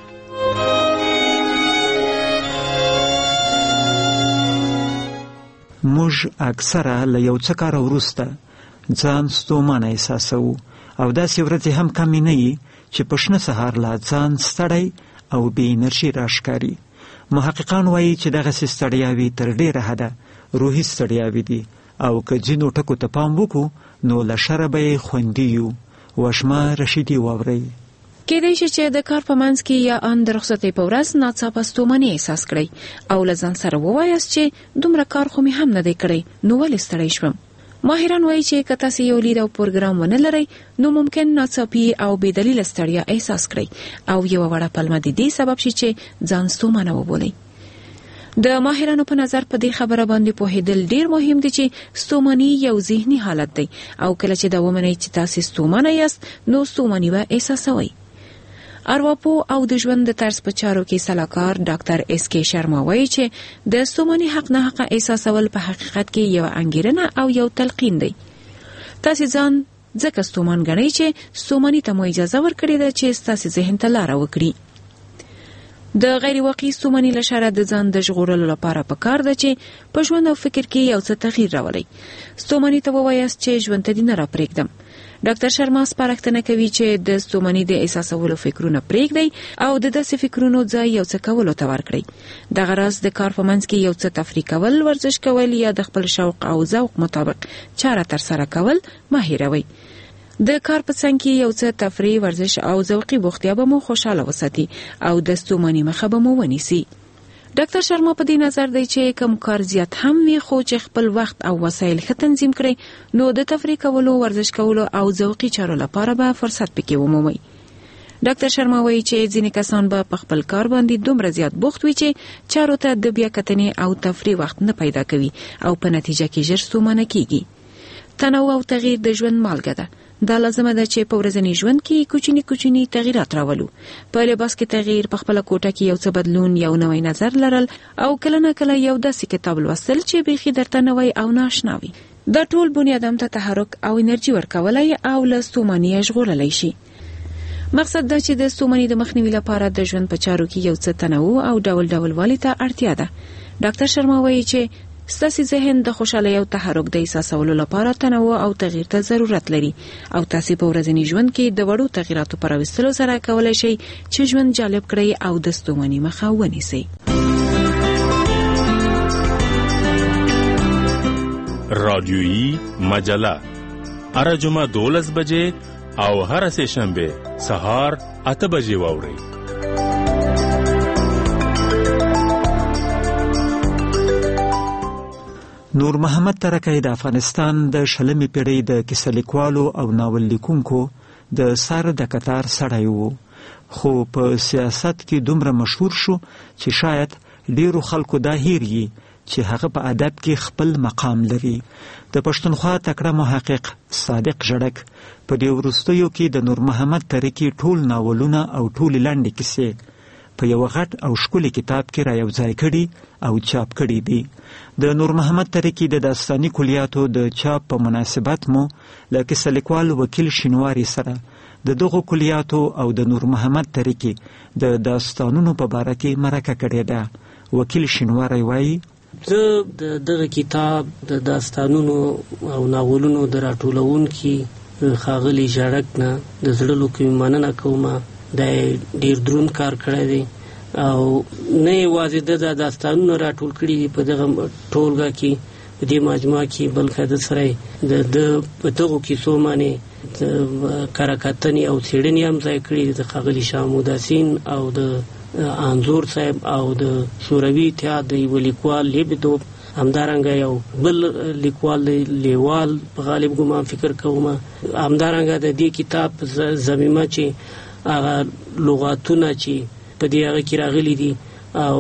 موږ اکثره له یو څه کاره وروسته ځان ستومانه احساسوو او داسې ورځې هم کمې نه وي چې په شنه سهار لا ځان ستړی او بې انرژي راښکاري. محققان وایي چې دغسې ستړیاوې تر ډېره حده روحي ستړیاوې دي او که ځینو ټکو ته پام وکړو نو له شره به یې خوندي یو. وشمه رشیدي واورئ. کېدای شي چې د کار په منځ کې یا ان د رخصتۍ په ورځ ناڅاپه ستوماني احساس کړئ او له ځان سره ووایاست چې دومره کار خو مې هم نه دی کړی، نو ولې ستړی شوم. ماهران وایي چې که تاسې یو لید او پروګرام ونه لرئ نو ممکن ناڅاپي او بې دلیله ستړیا احساس کړئ او یوه وړه پلمه د دې سبب شي چې ځان ستومانه وبولئ. د ماهرانو په نظر په دې خبره باندې پوهېدل ډیر مهم دي چې ستوماني یو ذهني حالت دی او کله چې دا ومنئ چې تاسې ستومانه یاست نو ستوماني به احساسوئ. ارواپوه او د ژوند د طرز په چارو کې سلاکار ډاکټر اس کے شرما وایي چې د ستوماني حق نه حق احساسول په حقیقت کې یو انګیرنه او یو تلقین دی. تاسې ځان ځکه ستومان ګڼئ چې ستوماني ته مو اجازه ورکړې ده چې ستاسې ذهن ته لاره وکړي. د غیر واقعي ستوماني له شره د ځان د ژغورلو لپاره پکار ده چې په ژوند او فکر کې یو څه تغییر راولئ. ستوماني ته ووایاست چې ژوند ته دې نه راپرېږدم. ډاکټر شرما سپارښتنه کوي چې د ستوماني د احساسولو فکرونه پرېږدئ او د داسې فکرونو ځای یو څه کولو ته ورکړئ. دغه راز د کار په منځ کې یو څه تفریح کول، ورزش کول یا د خپل شوق او ذوق مطابق چاره ترسره کول مه هېروئ. د کار په څنګ کې یو څه تفریح، ورزش او ذوقي بوختیا به مو خوشاله وساتي او د ستوماني مخه به مو ونیسي. ډاکټر شرما په دې نظر دی چې کوم کار زیات هم وي خو چې خپل وخت او وسایل ښه تنظیم کړئ نو د تفریح کولو، ورزش کولو او ذوقي چارو لپاره به فرصت پکې ومومئ. ډاکټر شرما وایي چې ځینې کسان به په خپل کار باندې دومره زیات بوخت وي چې چارو ته د بیا کتنې او تفریح وخت نه پیدا کوي او په نتیجه کې ژر ستومانه کیږي. تنوع او تغییر د ژوند مالګه ده. دا لازمه ده چې په ورځني ژوند کې کوچني کوچني تغیرات راولو. په لباس کې تغییر، په خپل کوټه کې یو څه بدلون، یو نوی نظر لرل او کله نه کله یو داسې کتاب لوستل چې بیخي درته نوی او ناشنا وي. دا ټول بنیادم ته تحرک او انرژي ورکولای او له ستوماني ژغورلی شي. مقصد دا چې د ستوماني د مخنیوي لپاره د ژوند په چارو کې یو څه تنوع او ډول ډول والی ته اړتیا ده. ډاکټر شرما وایي چې ستاسې ذهن د خوشحالۍ او تحرک د احساسولو لپاره تنوع او تغییر ته ضرورت لري او تاسې په ورځني ژوند کې د وړو تغییراتو په راوستلو سره کولی شئ چې ژوند جالب کړئ او د ستوماني مخه ونیسئ. رادیویی مجله هر جمعه دولس بجې او هر سه شنبه سهار اته بجې واورئ. نور محمد ترکی د افغانستان د شلمې پیړۍ د کیسه لیکوالو او ناول لیکونکو د سر د کتار سړی وو، خو په سیاست کې دومره مشهور شو چې شاید ډیرو خلکو دا هیر یي چې هغه په ادب کې خپل مقام لري. د پښتونخوا تکړه محقق صادق ژړک په دې وروستیو کې د نور محمد ترکی ټول ناولونه او ټول لنډې کیسې په یو غټ او ښکلي کتاب کې را یوځای کړي او چاپ کړي دي. د نور محمد ترکی د داستاني کلیاتو د چاپ په مناسبت مو له کیسه لیکوال وکیل شینواري سره د دغو کلیاتو او د نور محمد طریقې د داستانونو په باره کې مرکه کړې ده. وکیل شینواری وایي زه د دغه کتاب د داستانونو او ناولونو د راټولونکي ښاغلي ژړک نه د زړه له کومې مننه کوم. دا ډېر دروند کار کړی دی او نه یوازې د داستانونو راټول کړي دي په دغه ټولګه کې په دې مجموعه کې، بلکې د سره د په دغو کیسو باندې کره-کتنې او څېړنې هم ځای کړي دي د ښاغلي شاه محمودیاسین او د انځور صاحب او د شوروي اتحاد د یوه لیکوال لیبدوف، همدارنګه یو بل لیکوال لیوال په غالب ګمان فکر کوم. همدارنګه د دې کتاب ضمیمه چې هغه لغاتونه چې په دې هغه کې راغلي دي او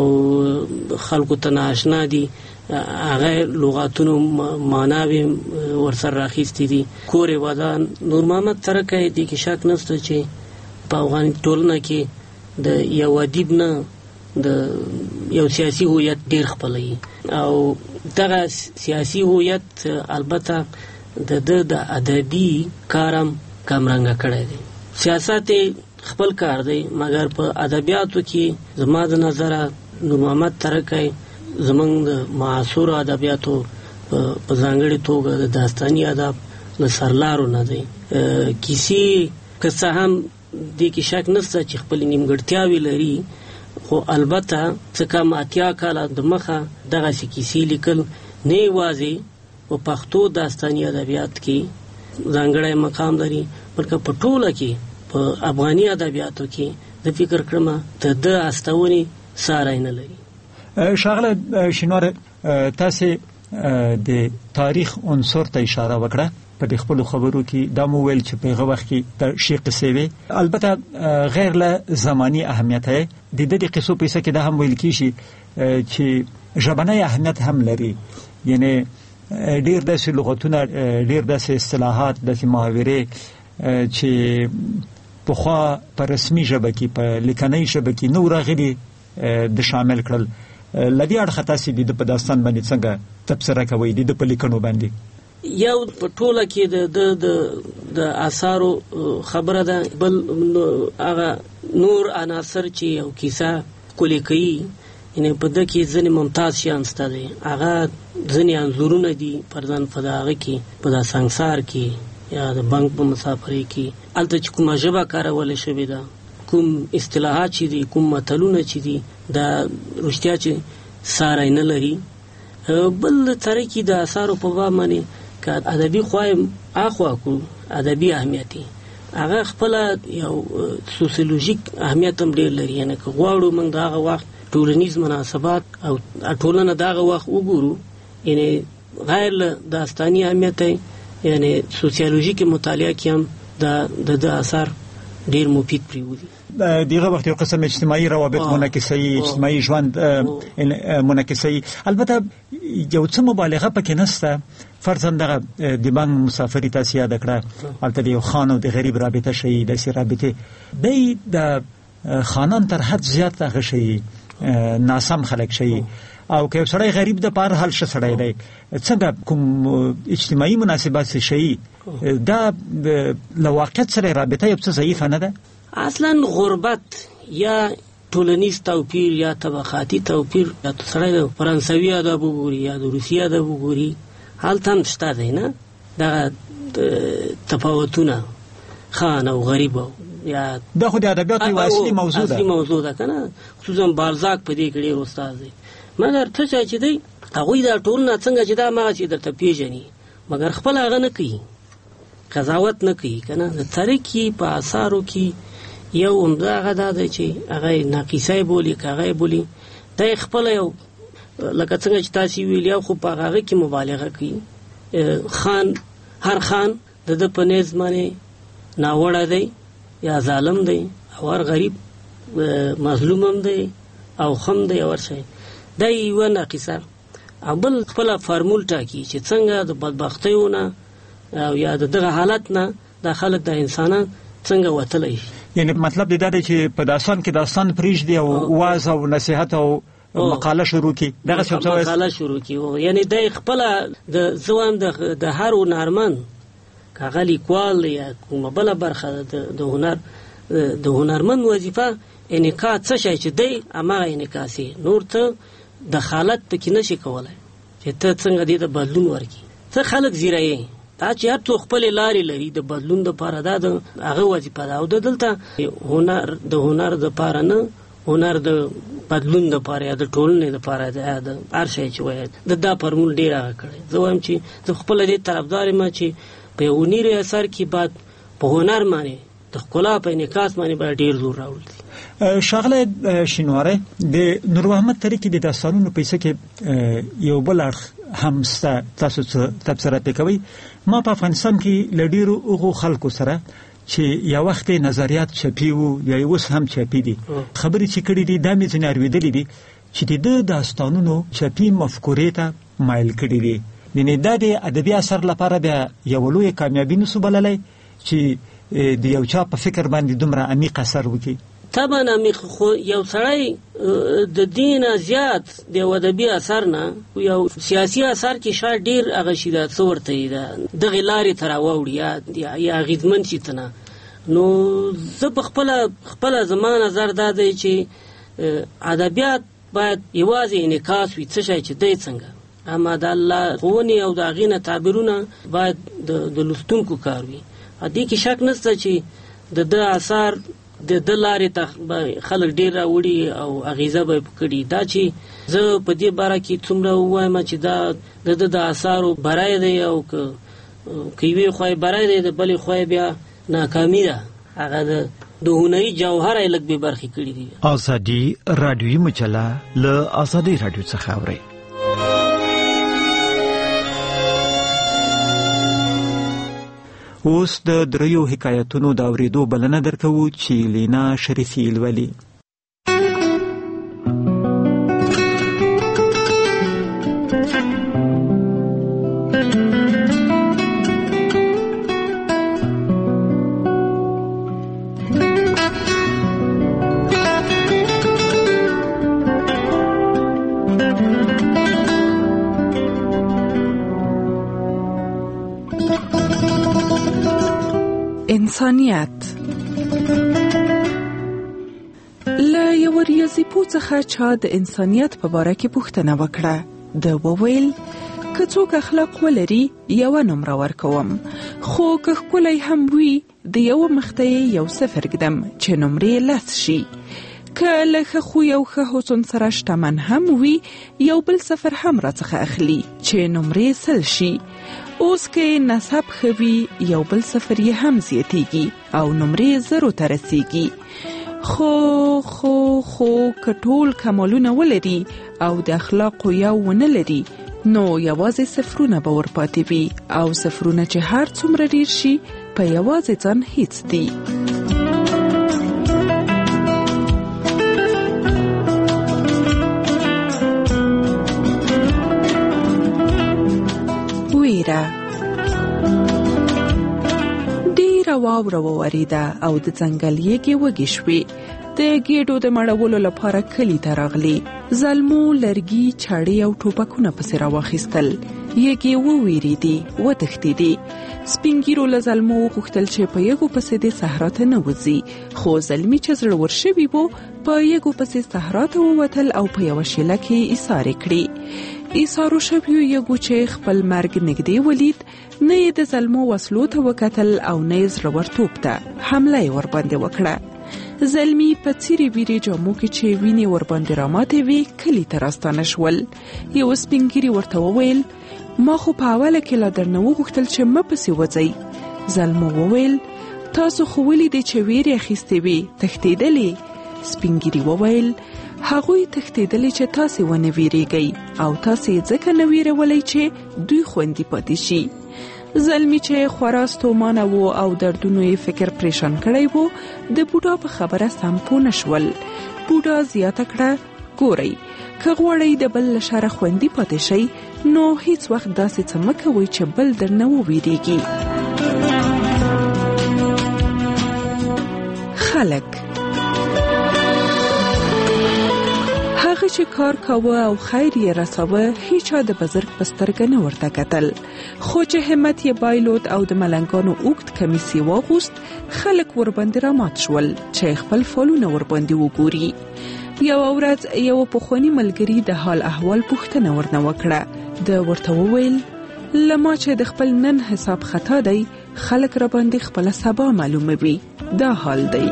خلکو ته نااشنا دي، هغه لغاتونو معناوې ورسره راخیستې دي. کورې ودان نور محمد ترکی دې کې شک نشته چې په افغاني ټولنه کې د یو ادیب نه د یو سیاسي هویت ډېر خپلوي او دغه سیاسي هویت البته د د د ادبي کارم کمرنګه کړی دی. سیاست خپل کار دی، مګر په ادبیاتو کې زما د نظره نور محمد ترکی زمونږ د معاصرو ادبیاتو په ځانګړې توګه د داستاني ادب له سرلارو نه دی. کیسې که څه هم دې کې شک نشته چې خپلې نیمګړتیاوې لري، خو البته څه کم اتیا کاله د مخه دغسې کیسې لیکل نه یوازې په پښتو داستاني ادبیات کې ځانګړی مقام لري، بلکې په ټوله کې په افغاني ادبیاتو کې د فکر کړم د د استونې ساری نه لري. ښاغلی شینواری، تاسې د تاریخ عنصر ته اشاره وکړه په دې خپلو خبرو کې. دا مو ویل چې په هغه وخت کې د شي قصې وې، البته غیر له زماني اهمیت یې د دې قصو په څه کې دا هم ویل کېږي چې ژبنی اهمیت هم لري، یعنی ډېر داسې لغتونه، ډېر داسې اصطلاحات، داسې محاورې چې پخوا په رسمي ژبه کې په لیکنۍ ژبه کې نو راغلي د شامل کړل. لدې اړخه تاسې د په داستان باندې څنګه تبصره کوئ د په لیکنو باندې؟ یو په ټوله کې د د د آثارو خبره ده، بل هغه نور عناصر چې یو کیسه ښکلې کوي، یعنې په ده کې ځینې ممتاز شیان شته دی. هغه ځینې انځورونه دي فرضاً په هغه کې په دا سنګسار کې یا د بنک په مسافرۍ کې هلته چې کومه ژبه کاروله شوې ده، کوم اصطلاحات چې دي، کوم متلونه چې دي، دا رښتیا چې ساری نه لري. بل طرح کې د آثارو په باب باندې که ادبي خوا یې اخوا کړو، ادبي اهمیت هغه خپله یو سوسیولوژیک اهمیت هم ډېر لري. یعنې که غواړو موږ د هغه وخت ټولنیز مناسبات او ټولنه د هغه وخت وګورو، یعنې غیر له داستاني اهمیت یعنې سوسیولوژیک مطالعه کې هم د د اثر ډېر مفید پرېوځي. دغه وخت یو قسم اجتماعي روابط منعکسوي، اجتماعي ژوند منعکسوي. البته یو څه مبالغه پکې نشته. فرضاً دغه د بنک مسافري تاسې یاده کړه، هلته د یو خان او د غریب رابطه شي، داسې رابطې دی د خانان تر حد زیات هغه شي ناسم خلک شي، او که یو سړی غریب د په هر حال ښه سړی دی، څنګه کوم اجتماعي مناسبات شي دا له واقعیت سره رابطه یو څه ضعیفه نه ده؟ اصلا غربت یا ټولنیز توپیر یا طبقاتي توپیر، یا سړی د فرانسوي ادب وګوري یا د روسي ادب وګوري، هلته هم شته دی نه دغه تفاوتونه خان او غریب یا دا خو د ادبیاتو یوه اصلي موضوع ده، اصلي موضوع ده که نه. خصوصا بالزاک په دې کې ډېر استاد دی. مګر څه شی چې دی هغوی دا ټولنه څنګه چې دا هماغسې درته پېژني، مګر خپله هغه نه کوي، قضاوت نه کوي که نه. د ترکي په اثارو کې یو عمده هغه دا دی چې هغه یې ناقیصه یې بولي که هغه یې بولي، دا یې خپله یو لکه څنګه چې تاسې ویلي، خو په هغه کې مبالغه کوي. خان هر خان د ده په نیز باندې ناوړه دی یا ظالم دی، او هر غریب مظلوم هم دی او خم دی او هر شی. دا یوه ناقیصه. او بل خپله فارمول ټاکي چې څنګه د بدبختیو نه او یا د دغه حالت نه دا خلک د انسانان څنګه وتلی شي. یعنې مطلب دی دا دی چې په داستان کې داستان پرېږدي او واعظ او نصیحت او مقاله شروع کړي، دغسې مقاله شروع کړي. یعنې دی خپله د زه وایم د هر هنرمند کاغه لیکوال یا کومه بله برخه د هنر د هنرمند وظیفه انعکاس څه شی چې دی هماغه انعکاسي، نور ته دخالت پکې نشي کولی چې ته څنګه دې ته بدلون ورکړي. ته خلک زیرایي دا چې هر څوک خپلې لارې لري د بدلون دپاره، دا د هغه وظیفه ده. او د دلته هنر د هنر دپاره نه، هنر د بدلون دپاره یا د ټولنې دپاره یا د هر شی چې وایي د دا فارمول ډېر هغه کړی. زه وایم چې زه خپله دې طرفدار یم چې په یو هنري اثر کې باید په هنر باندې د ښکلا په انعکاس باندې باید ډېر زور راوړل شي. ښاغلی شینواری، د نور محمد ترې کې د داستانونو په کیسه کې یو بل اړخ هم سته، تاسو څه تبصره پرې کوئ؟ ما په افغانستان کې له ډېرو هغو خلکو سره چې یو وخت نظریات چپي وو یا اوس هم چپي دي خبرې چې کړي دي، دا مې ځینې اورېدلې دي چې د ده داستانونو چپي مفکورې ته مایل کړي دي. یعنې دا د ادبي اثر لپاره بیا یوه لویه کامیابي نسو بللی چې د یو چا په فکر باندې دومره عمیق اثر وکړي. طبعا عمیق، خو یو سړی د دین زیات د یو ادبي اثر نه یو سیاسي اثر کې شاید ډېر هغه شي دا څه ورته یي دغې لارې ته راواوړي یا اغېزمن شي ته نه. نو زه په خپله خپله زما نظر دا دی چې ادبیات باید یوازې انعکاس وي څه شی چې دی څنګه، اما د الله ښوونې او د هغې نه تعبیرونه باید د لوستونکو کار وي. دې کې شک نشته چې د ده اثار د ده لارې ته خلک ډېر راوړي او اغېزه به یې کړي. دا چې زه په دې باره کې څومره ووایم چې دا د ده د اثارو بری دی او که یوې خوا یې بری دی د بلې خوا یې بیا ناکامي ده، هغه د هنري جوهر یې لږ بې برخې کړي دي. ازادي راډیویي مجله له ازادۍ راډیو څخه اورئ. اوس د دریو حکایتونو د اورېدو بلنه درکوو چې لینا شریفي لولي. انسانیت. له یو ریاضي پوه څخه چا د انسانیت په باره کې پوښتنه وکړه. ده وویل که څوک اخلاق ولري یوه نمره ورکوم، خو که ښکلی هم وي د یوه مخ ته یې یو صفر ږدم چې نمرې لس شي. که له ښه خوی او ښه حسن سره شتمن هم وي یو بل صفر هم راڅخه اخلي چې نمرې سل شي. اوس که نسب ښه وي یو بل صفر یې هم زیاتیږي او نمرې زرو ته رسیږي. خو خو خو که ټول کمالونه ولري او د اخلاقو یو ونه لري نو یوازې صفرونه به ورپاتې وي او صفرونه چې هر څومره ډیر شي په یوازې ځان هیڅ دي. ویره. ډیره واوره وورېده او د ځنګل یږې وږې شوې. د ګېډو د مړولو لپاره کلي ته راغلي. زلمو لرګي چاړې او ټوپکونه پسې راواخیستل. یږې وویرېدې، وتښتېدې. سپین ږیرو له زلمو وغوښتل چې په یږو پسې دې صحرا ته نه وځي، خو زلمي چې زړور شوي وو په یږو پسې صحرا ته ووتل او په یوه شیله کې ایسارې کړې. ایسارو شویو یږو چې خپل مرګ نږدې ولید، نه یې د زلمو وسلو ته وکتل او نه یې زړورتوب ته حمله یې ورباندې وکړه. زلمی په څیرې ویرې جامو کې چې وینې ورباندې راماتې وې کلي ته راستانه شول. یو سپین ږیري ورته وویل ما خو په اوله کې لا درنه وغوښتل چې مه پسې وځئ. زلمو وویل تاسو خو ولیدې چې ویرې اخیستې وې، تښتېدلې. سپین ږیري وویل هغوی تښتېدلې چې تاسې ونه ویرېږئ او تاسې ځکه نه ویرولی چې دوی خوندي پاتې شي. زلمی چې خورا ستومانه وو او دردونو یې فکر پریشان کړی وو د بوډا په خبره سم پوه نه شول. بوډا زیاته کړه ګورئ که غواړئ د بل له شره خوندي پاتې شئ نو هیڅ وخت داسې څه مه کوئ چې بل درنه وویریږي. خلک هغه چې کار کاوه او خیر یې رساوه هیچا د بزرګ په سترګه نه ورته کتل، خو چې همت یې بایلود او د ملنګانو اوږد کمیس یې واغوست، خلک ورباندې رامات شول چې خپل فالونه ورباندې وګوري. یوه ورځ یوه پخواني ملګري د حال احوال پوښتنه ورنه وکړه. د ورته وویل له ما چې د خپل نن حساب خطا دی، خلک راباندې خپله سبا معلوموي. دا حال دی.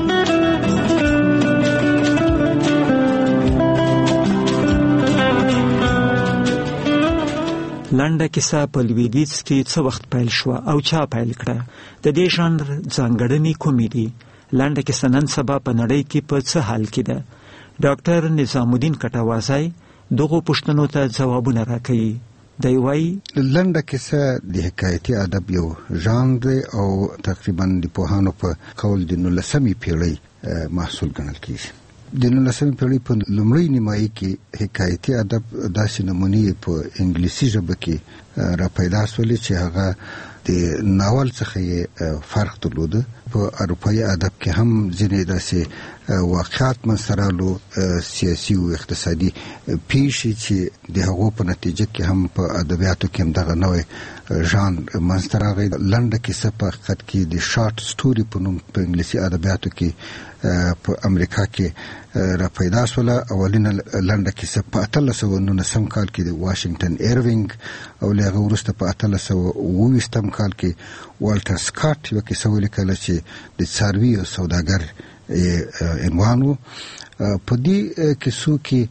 لنډه کیسه په لویدیځ کې څه وخت پیل شوه او چا پیل کړه؟ د دې ژانر ځانګړنې کومې دي؟ لنډه کیسه نن سبا په نړۍ کې په څه حال کې ده؟ ډاکټر نظام الدین کټوازی دغو پوښتنو ته ځوابونه راکوي. دی وایي لنډه کیسه د حکایتي ادب یو ژانر او تقریبا د پوهانو په قول د نولسمې پیړۍ محصول ګڼل کیږي. د نولسمې پیړۍ په لومړۍ نیمایي کې حکایتي ادب داسې نمونې په انګلیسي ژبه کې را پیدا شولې چې هغه د ناول څخه یې فرق درلوده. په اروپایي ادب کې هم ځینې داسې واقعات منځته رالو، سیاسي او اقتصادي پیښې چې د هغو په نتیجه کې هم په ادبیاتو کې هم دغه نوی ژانر منځته راغی. لنډه کیسه په حقیقت کې د شارټ سټوري په نوم په انګلیسي ادبیاتو کې په امریکا کې را پیدا شوله. اولینه لنډه کیسه په اتلس سوه نولسم کال کې د واشنګټن ایروینګ او له هغه وروسته په اتلس سوه اوه ویشتم کال کې والټر سکاټ یوه کیسه ولیکله چې د څاروي او سوداګر عنوان و. په دې کیسو کې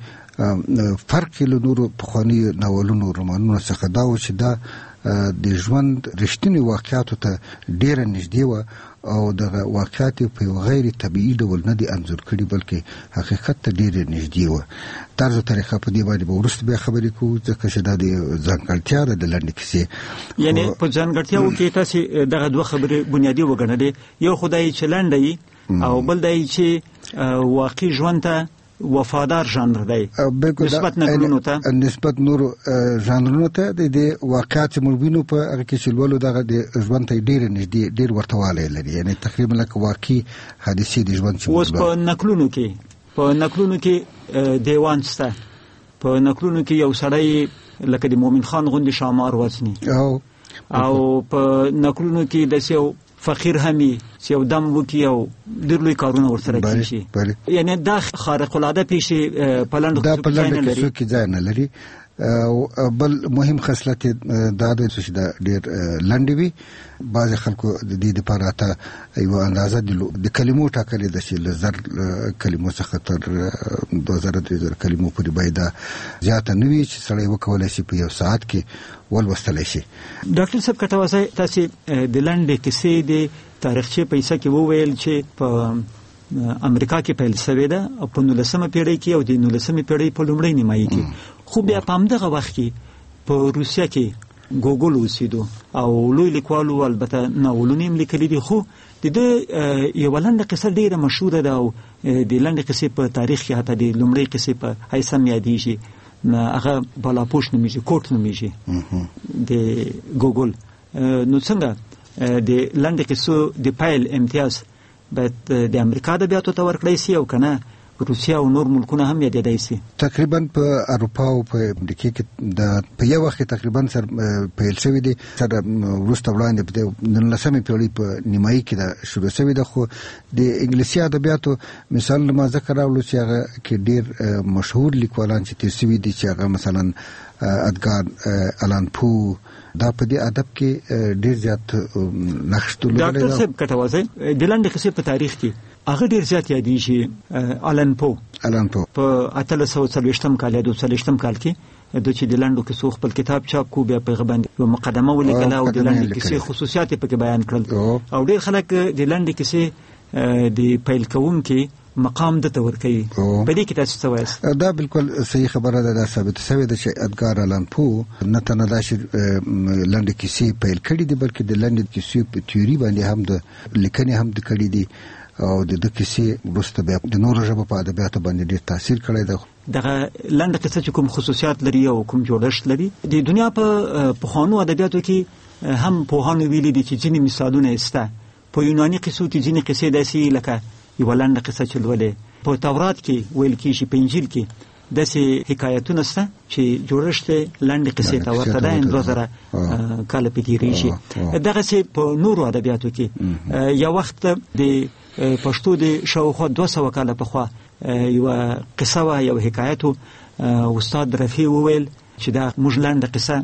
فرق له نورو پخوانیو ناولونو رومانونو څخه دا و چې دا د ژوند رښتینی واقعاتو ته ډیره نږدې وه او دغه واقعات په یو غیر طبیعي ډول نه دي انځور کړي، بلکې حقیقت ته ډیره نږدې وه. طرز او طریقه په دې باندې به وروسته بیا خبرې کوو، ځکه چې دا د ځانګړتیا ده د لنډې کیسې. یعنې په ځانګړتیاو کې تاسې دغه دوه خبرې بنیادي وګڼلې، یو خو دا چې لنډه وي او بل دا چې واقعي ژوند ته وفادار ژانر دی نسبت نقلونو ته نسبت نورو ژانرونو ته د واقعات مربینو په هغه کې چې لولو دغه د ژوند ته ډېر نږدې ډېر ورته والی لري، یعنی تقریبا لکه واقعي حادثې د ژوند چې اوس په نقلونو کې په نقلونو کې دیوان شته، په نقلونو کې یو سړی لکه د مومن خان غوندې شامار وزني او او په نقلونو کې داسې یو فقیر همي چې یو دم وکي او ډېر لوی کارونه ورسره کیږي. یعنی دا خارق العاده پیښې په لنډو کیسو کې ځای نه لري. بل مهم خصلت دا دی چې دا ډېر لنډ وي. بعضې خلکو د دې دپاره ته یوه اندازه د کلمو ټاکلې ده چې له زر کلمو څخه تر دوه زره درې زره کلمو پورې باید دا زیاته نه وي چې سړی وکولی شي په یو ساعت کې ولوستلی شي. ډاکټر صاحب کټوازی، تاسې د لنډې کیسې د تاریخچې په حصه کې وویل چې په امریکا کې پیل شوې ده او په نولسمه پیړۍ کې او د نولسمې پیړۍ په لومړۍ نیمایي کې، خو بیا په همدغه وخت کې په روسیه کې ګوګل اوسېدو او لوی لیکوالو البته ناولونه یې لیکلي دي، خو د ده یوه لنډه کیسه ډېره مشهوره ده او د لنډې کیسې په تاریخ کې حتی د لومړۍ کیسې په حیث هم یادېږي، هغه بالاپوش نومېږي، کوټ نومېږي د ګوګل. نو څنګه د لنډې کیسو د پیل امتیاز باید د امریکا ادبیاتو ته ورکړی سي او که نه روسیه او نور ملکونه هم یادېدای سي؟ تقریبا په اروپا او په امریکا کې د په یو وخت تقریبا سر پیل شوی دی، سره وروسته وړاندې په نولسمې پیړۍ په نیمایي کې دا شروع شوی ده. خو د انګلیسي ادبیاتو مثال ما ذکر راوړو چې هغه کې ډېر مشهور لیکوالان چې تېر شوي دي چې هغه مثلا ادګار الان پو دا په دې ادب کې ډېر زیات نقش درلودلی. ډاکټر صاحب کټوازی، د لنډې کیسې په تاریخ کې هغه ډېر زیات یادېږي. الان پو الان پو په اتلس سوه څلوېښتم کال یا دوه څلوېښتم کال کې د چې د لنډو کیسو خپل کتاب چاپ کو، بیا په هغه باندې یوه مقدمه ولیکله او د لنډې کیسې خصوصیات یې پکې بیان کړل او ډېر خلک د لنډې کیسې د پیل کوونکي مقام دته ورکوي. په دې کې تاسو څه وایاست؟ دا بالکل صحیح خبره ده. دا ثابت شوې ده چې ادګار الان پو نه تنه دا چې لنډې کیسې پیل کړي دي، بلکې د لنډې کیسې په تیوري باندې هم د لیکنې هم د کړي دي او د دې کیسې وروسته بیا د نورو ژبو په ادبیاتو باندې ډېر تاثیر کړی ده. دغه لنډه کیسه چې کوم خصوصیات لري او کوم جوړښت لري، د دنیا په پخوانو ادبیاتو کې هم پوهانو ویلي دي چې ځینې مثالونه یې شته. په یوناني کیسو کې ځینې کیسې داسې لکه یوه لنډه قصه چې لولې، په تورات کې ویل کېږي، په انجیل کې داسې حکایتونه شته چې جوړښت لنډې قصې ته ورته ده، دوه زره کاله پې تېرېږي. دغسې په نورو ادبیاتو کې یو وخت د پښتو د شاوخوا دوه سوه کاله پخوا یوه قصه وه، یو حکایت و. استاد رفیع وویل چې دا موږ لنډه قصه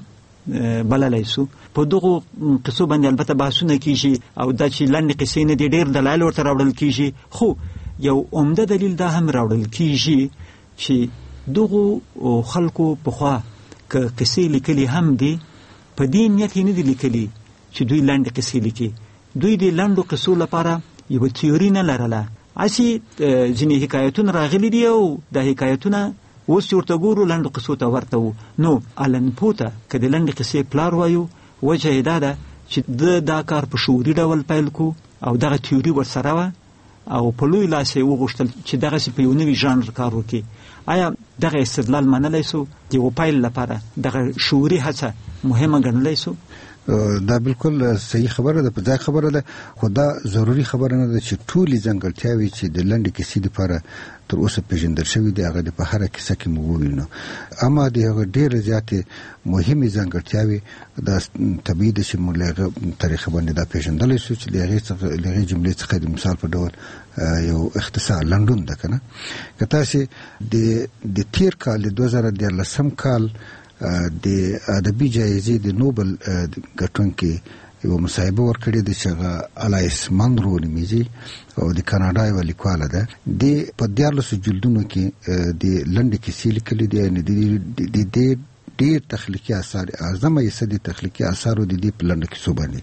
بللی سو. په دغو قصو باندې البته بحثونه کیږي او دا چې لنډې قصې نه دي، ډېر دلایل ورته راوړل کیږي، خو یو عمده دلیل دا هم راوړل کیږي چې دغو خلکو پخوا که قصې لیکلي هم دي، په دې نیت یې نه دي لیکلي چې دوی لنډې قصې لیکي. دوی د لنډو قصو لپاره یوه تیوري نه لرله. هسې ځینې حکایتونه راغلي دي او دا حکایتونه اوس چې ورته ګورو لنډو قصو ته ورته وو. نو الن پو ته که د لنډې قصې پلار وایو، وجه یې دا ده چې د دا کار په شعوري ډول پیل کو او دغه تیوري ورسره وه او په لوی لاس یې وغوښتل چې دغسې په یو نوي ژانر کار وکړي. آیا دغه استدلال منلی سو؟ د یوه پیل لپاره دغه شعوري هڅه مهمه ګڼلی سو؟ دا بالکل صحیح خبره ده، په ځای خبره ده، خو دا ضروري خبره نه ده چې ټولې ځانګړتیاوې چې د لنډې کیسې دپاره تر اوسه پیژندل شوي دي هغه د په هره کیسه کې موږ ووینو. اما د هغه ډېرې زیاتې مهمې ځانګړتیاوې دا طبیعي ده چې موږ له هغه طریقه باندې دا پیژندلی شو چې له هغې څخه له هغې جملې څخه د مثال په ډول یو اختصار لنډون ده که نه. که تاسې د د تېر کال د دوه زره دیارلسم کال د ادبي جایزې د نوبل ګټونکي یوه مصاحبه ورکړې ده چې هغه الایس منرو نومیږي او د کاناډا یوه لیکواله ده. د په دیارلسو جلدونو کې د لنډې کیسې لیکلي دي، یعنې د دې ډېر تخلیقي اثار، اعظمه حصه د تخلیقي اثارو د دې په لنډو کیسو باندې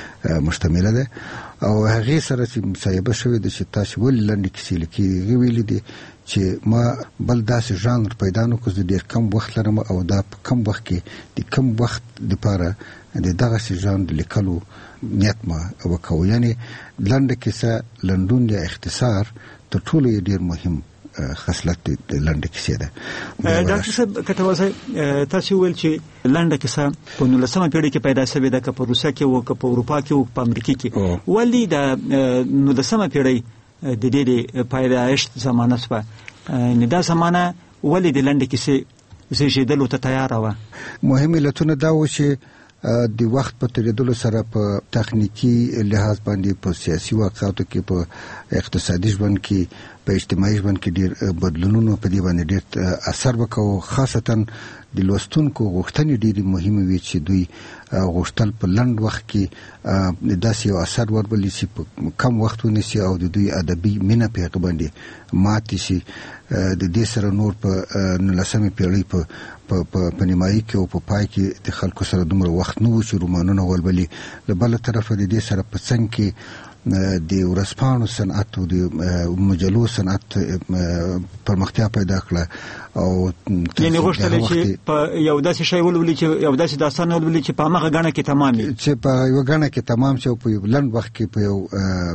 مشتمله ده. او هغې سره چې مصاحبه شوې ده چې تاسې ولې لنډې کیسې لیکي، هغې ویلي دي چې ما بل داسې ژانر پیدا نه کړ، زه ډېر کم وخت لرم او دا په کم وخت کې د کم وخت دپاره د دغسې ژانر لیکلو نیت ما وکړو. یعنې لنډه کیسه، لنډون یا اختصار تر ټولو یې ډېر مهم خصلت د لنډه کیسې ده. ډاکټر صاحب کټوال صاحب، تاسې وویل چې لنډه کیسه په نولسمه پېړۍ کې پیدا شوې ده، که په روسیه کې وو، که په اروپا کې وو، په امریکا کې. ولې د نولسمه پېړۍ د دې د پیدایښت زمانه شوه؟ دا زمانه ولې د لنډې کیسې زیږېدلو ته تیاره وه؟ مهم علتونه دا و چې د وخت په تېرېدلو سره په تخنیکي لحاظ باندې، په سیاسي واقعاتو کې، په اقتصادي ژوند کې، په اجتماعي ژوند کې ډېر بدلونونو په دې باندې ډېر اثر وکړ. خاصتا د لوستونکو غوښتنې ډېرې مهمې وي چې دوی غوښتل په لنډ وخت کې داسې یو اثر ورولي چې په کم وخت ونیسي او د دوی ادبي مینه په هغه باندې ماتې شي. د دې سره نور په نولسمې پېړۍ په په نیمایي کې او په پای کې د خلکو سره دومره وخت نه و چې رومانونه ولولي. له بله طرفه د دې سره په څنګ کې د ورځپاڼو صنعت او د مجلو صنعت پرمختیا پیدا کړه او یعنې غوښتل چې په یو داسې شی ولولي چې یو داسې داستان ولولي چې په هماغه ګڼه کې تمام وي، چې په یوه ګڼه کې تمام شي او په یو لنډ وخت کې په یو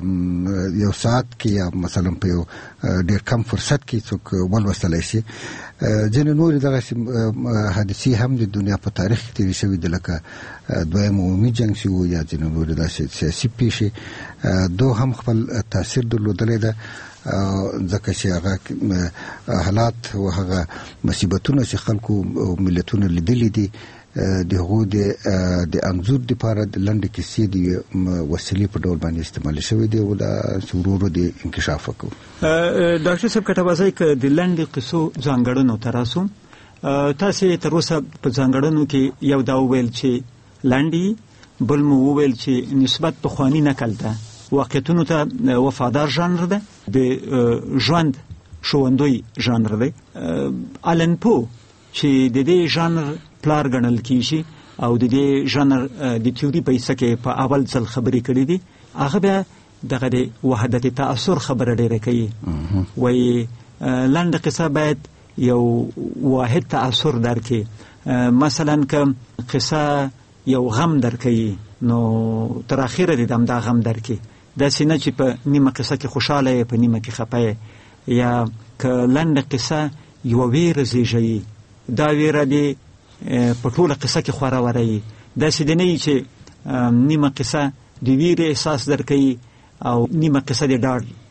یو ساعت کې یا مثلا په یو ډېر کم فرصت کې څوک ولوستلی شي. ځینې نورې دغسې حادثې هم د دنیا په تاریخ کې تېرې شوي دي، لکه دویم عمومي جنګ چې و یا ځینې نورې داسې سیاسي پیښې، دو هم خپل تاثیر درلودلی ده، ځکه چې هغه حالات او هغه مصیبتونه چې خلکو او ملتونه لیدلي دي د هغو د انځور دپاره د لنډې کیسې د وسیلې په ډول باندې استعمال شوی دی او دا ورو ورو د انکشاف وکړو. ډاکټر صاحب کټوازی، که د لنډې قصو ځانګړنو ته راسو، تاسې تر اوسه په ځانګړنو کې یو دا وویل چې لنډې، بل مو وویل چې نسبت پخواني نقل ده، واقعیتونو ته وفادار ژانر ده، د ژوند ښوندوی ژانر دی. الن پو چې د دې ژانر پلار ګڼل کیږي او د دې ژانر د تیوري په حصه کې په اول ځل خبرې کړې دي، هغه بیا دغه د وحدت تأثر خبره ډېره کوي. وایي لنډه قصه باید یو واحد تأثر درکړي. مثلا که قصه یو غم درکوي نو تر اخره دې همدا غم درکړي، داسې نه چې په نیمه قصه کې خوشحاله یې، په نیمه کې خفه یې. یا که لنډه قصه یوه ویره زیږوي، دا ویره دې په ټوله قصه کې خوره وره وي، داسې د نه وي چې نیمه قصه د ویرې احساس درکوي او نیمه قصه د ډاډ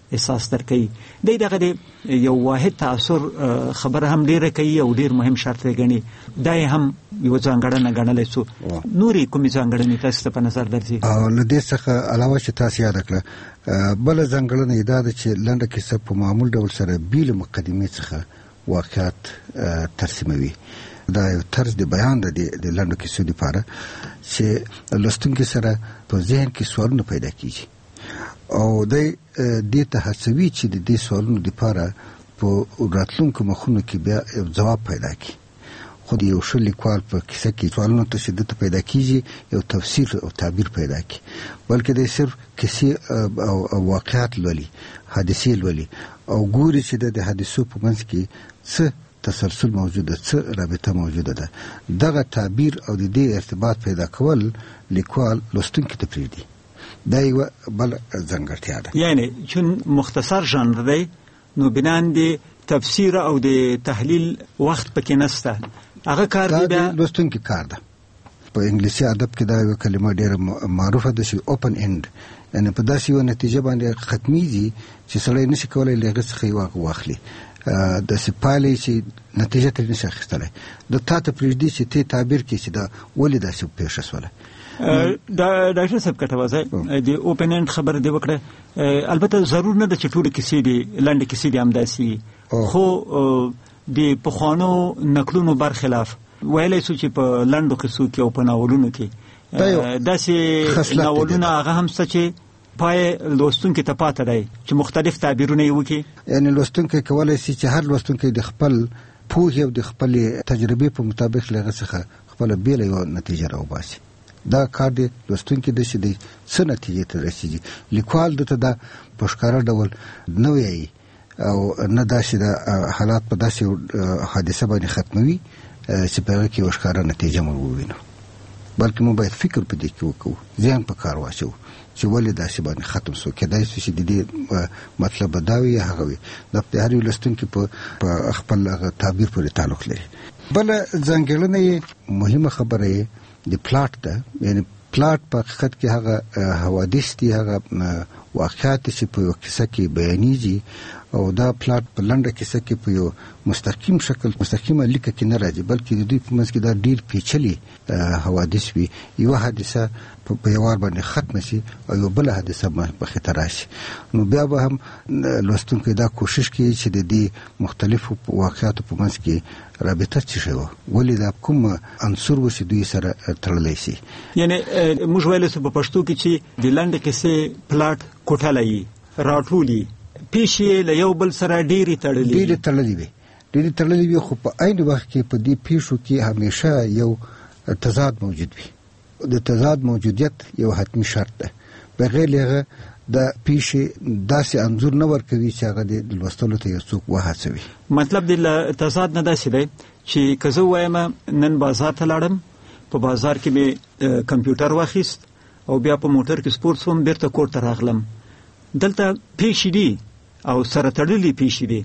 احساس درکوي. دی دغه یو واحد تاثر خبره هم ډیره کوي او ډیر مهم شرط دی ګڼي. دا هم یو ځانګړنه ګڼلی څو نورې کومې ځانګړنې تاسو ته په نظر درځي؟ او له دې څخه علاوه چې تاسو یاد کړه بله ځانګړنه یې دا ده چې لنډه کیسه په معمول ډول سره بې له مقدمې څخه واقعات ترسیموي. دا یو طرز د بیان ده د لنډو کیسو دپاره چې لوستونکي سره په ذهن کې سوالونه پیدا کیږي او دی دې ته هڅوي چې د دې سوالونو دپاره په راتلونکو مخونو کې بیا ځواب پیدا کړي. خو د یو ښه لیکوال په کیسه کې سوالونو ته چې دته پیدا کیږي یو تفسیر او تعبیر پیدا کړي، بلکې دی صرف کیسې او واقعات لولي، حادثې لولي او ګوري چې د حادثو په منځ کې څه تسلسل موجوده، څه رابطه موجوده ده. دغه تعبیر او د دې ارتباط پیدا کول لیکوال لوستونکي ته پرېږدي. دا یوه بله ځانګړتیا ده. یعنی چون مختصر ژانر دی نو بنان د تفسیر او د تحلیل وخت پکې نسته. هغه کار دی دا لوستونکي کار ده. په انګلیسي ادب کې دا یو کلمه ډېره معروفه ده چې اوپن اند، یعنی په داسې یو نتیجه باندې ختمیږي چې سړی نشي کولی له هغې څخه یې واخلي، داسې پایلې چې نتیجه ترې نشي اخیستلی. د تا ته پرېږدي چې ته تعبیر کړي چې دا ولې داسې پېښه شوله. دا ډاکټر صاحب کټوازی د اوپن اند خبره دی وکړه. البته ضرور نه ده چې ټولې کیسې دي لنډې کیسې دي همداسې، خو د پخوانو نقلونو برخلاف ویلی سو چې په لنډو کیسو کې او په ناولونو کې داسې ناولونه هغه هم شته چې پای لوستونکي ته پاته دی چې مختلف تعبیرونه یې وکړي. یعنی لوستونکی کولی شي چې هر لوستونکی د خپل پوهې او د خپلې تجربې په مطابق له هغه څخه خپله بېله یوه نتیجه راوباسي. دا کار دی لوستونکي ده چې دی څه نتیجې ته رسېږي. لیکوال دته دا په ښکاره ډول نه وایي او نه داسې د حالات په داسې حادثه باندې ختموي چې په هغه کې یوه ښکاره نتیجه موږ ووینو، بلکې موږ باید فکر په دې کې وکړو، ذهن په کار واچوو چې ولې داسې باندې ختم شو. کېدای شي چې د دې مطلب به دا وي یا هغه وي. دا د هر یو لوستونکي په خپل هغه تعبیر پورې تعلق لري. بله ځانګړنه یې مهمه خبره یې د پلاټ ده. یعنی پلاټ په حقیقت کې هغه حوادث دي، هغه واقعات چې په یو کیسه کې بیانېږي او دا پلاټ په لنډه کیسه کې په یو مستقیم شکل مستقیمه لیکه کې نه راځي، بلکې د دوی په منځ کې دا ډېر پیچلي حوادث وي. یوه حادثه په یو وار باندې ختمه شي او یو بله حادثه مخې ته راشي، نو بیا به هم لوستونکی دا کوشش کوي چې د دې مختلفو واقعاتو په منځ کې رابطه څه شی وه، ولې دا کوم عنصر و چې دوی سره تړلی شي. یعنی موږ ویلی سو په پښتو کې چې د لنډې کیسې پلاټ کوټلی راټولي پیښې له یو بل سره ډېرې تړلې ډېرې تړلې وي ډېرې تړلې وي خو په عین وخت کې په دې پیښو کې همیشه یو تضاد موجود وي. د تضاد موجودیت یو حتمي شرط ده. بغیر هغه د پیښې داسې انځور نه ورکوي چې هغه د لوستلو ته یو څوک وهڅوي. مطلب د تضاد نه داسې دی چې که زه ووایم نن بازار ته لاړم، په بازار کې مې کمپیوټر واخیست او بیا په موټر کې سپور شوم، بیرته کور ته راغلم. دلته پیښې دي او سره تړلې پیښې دي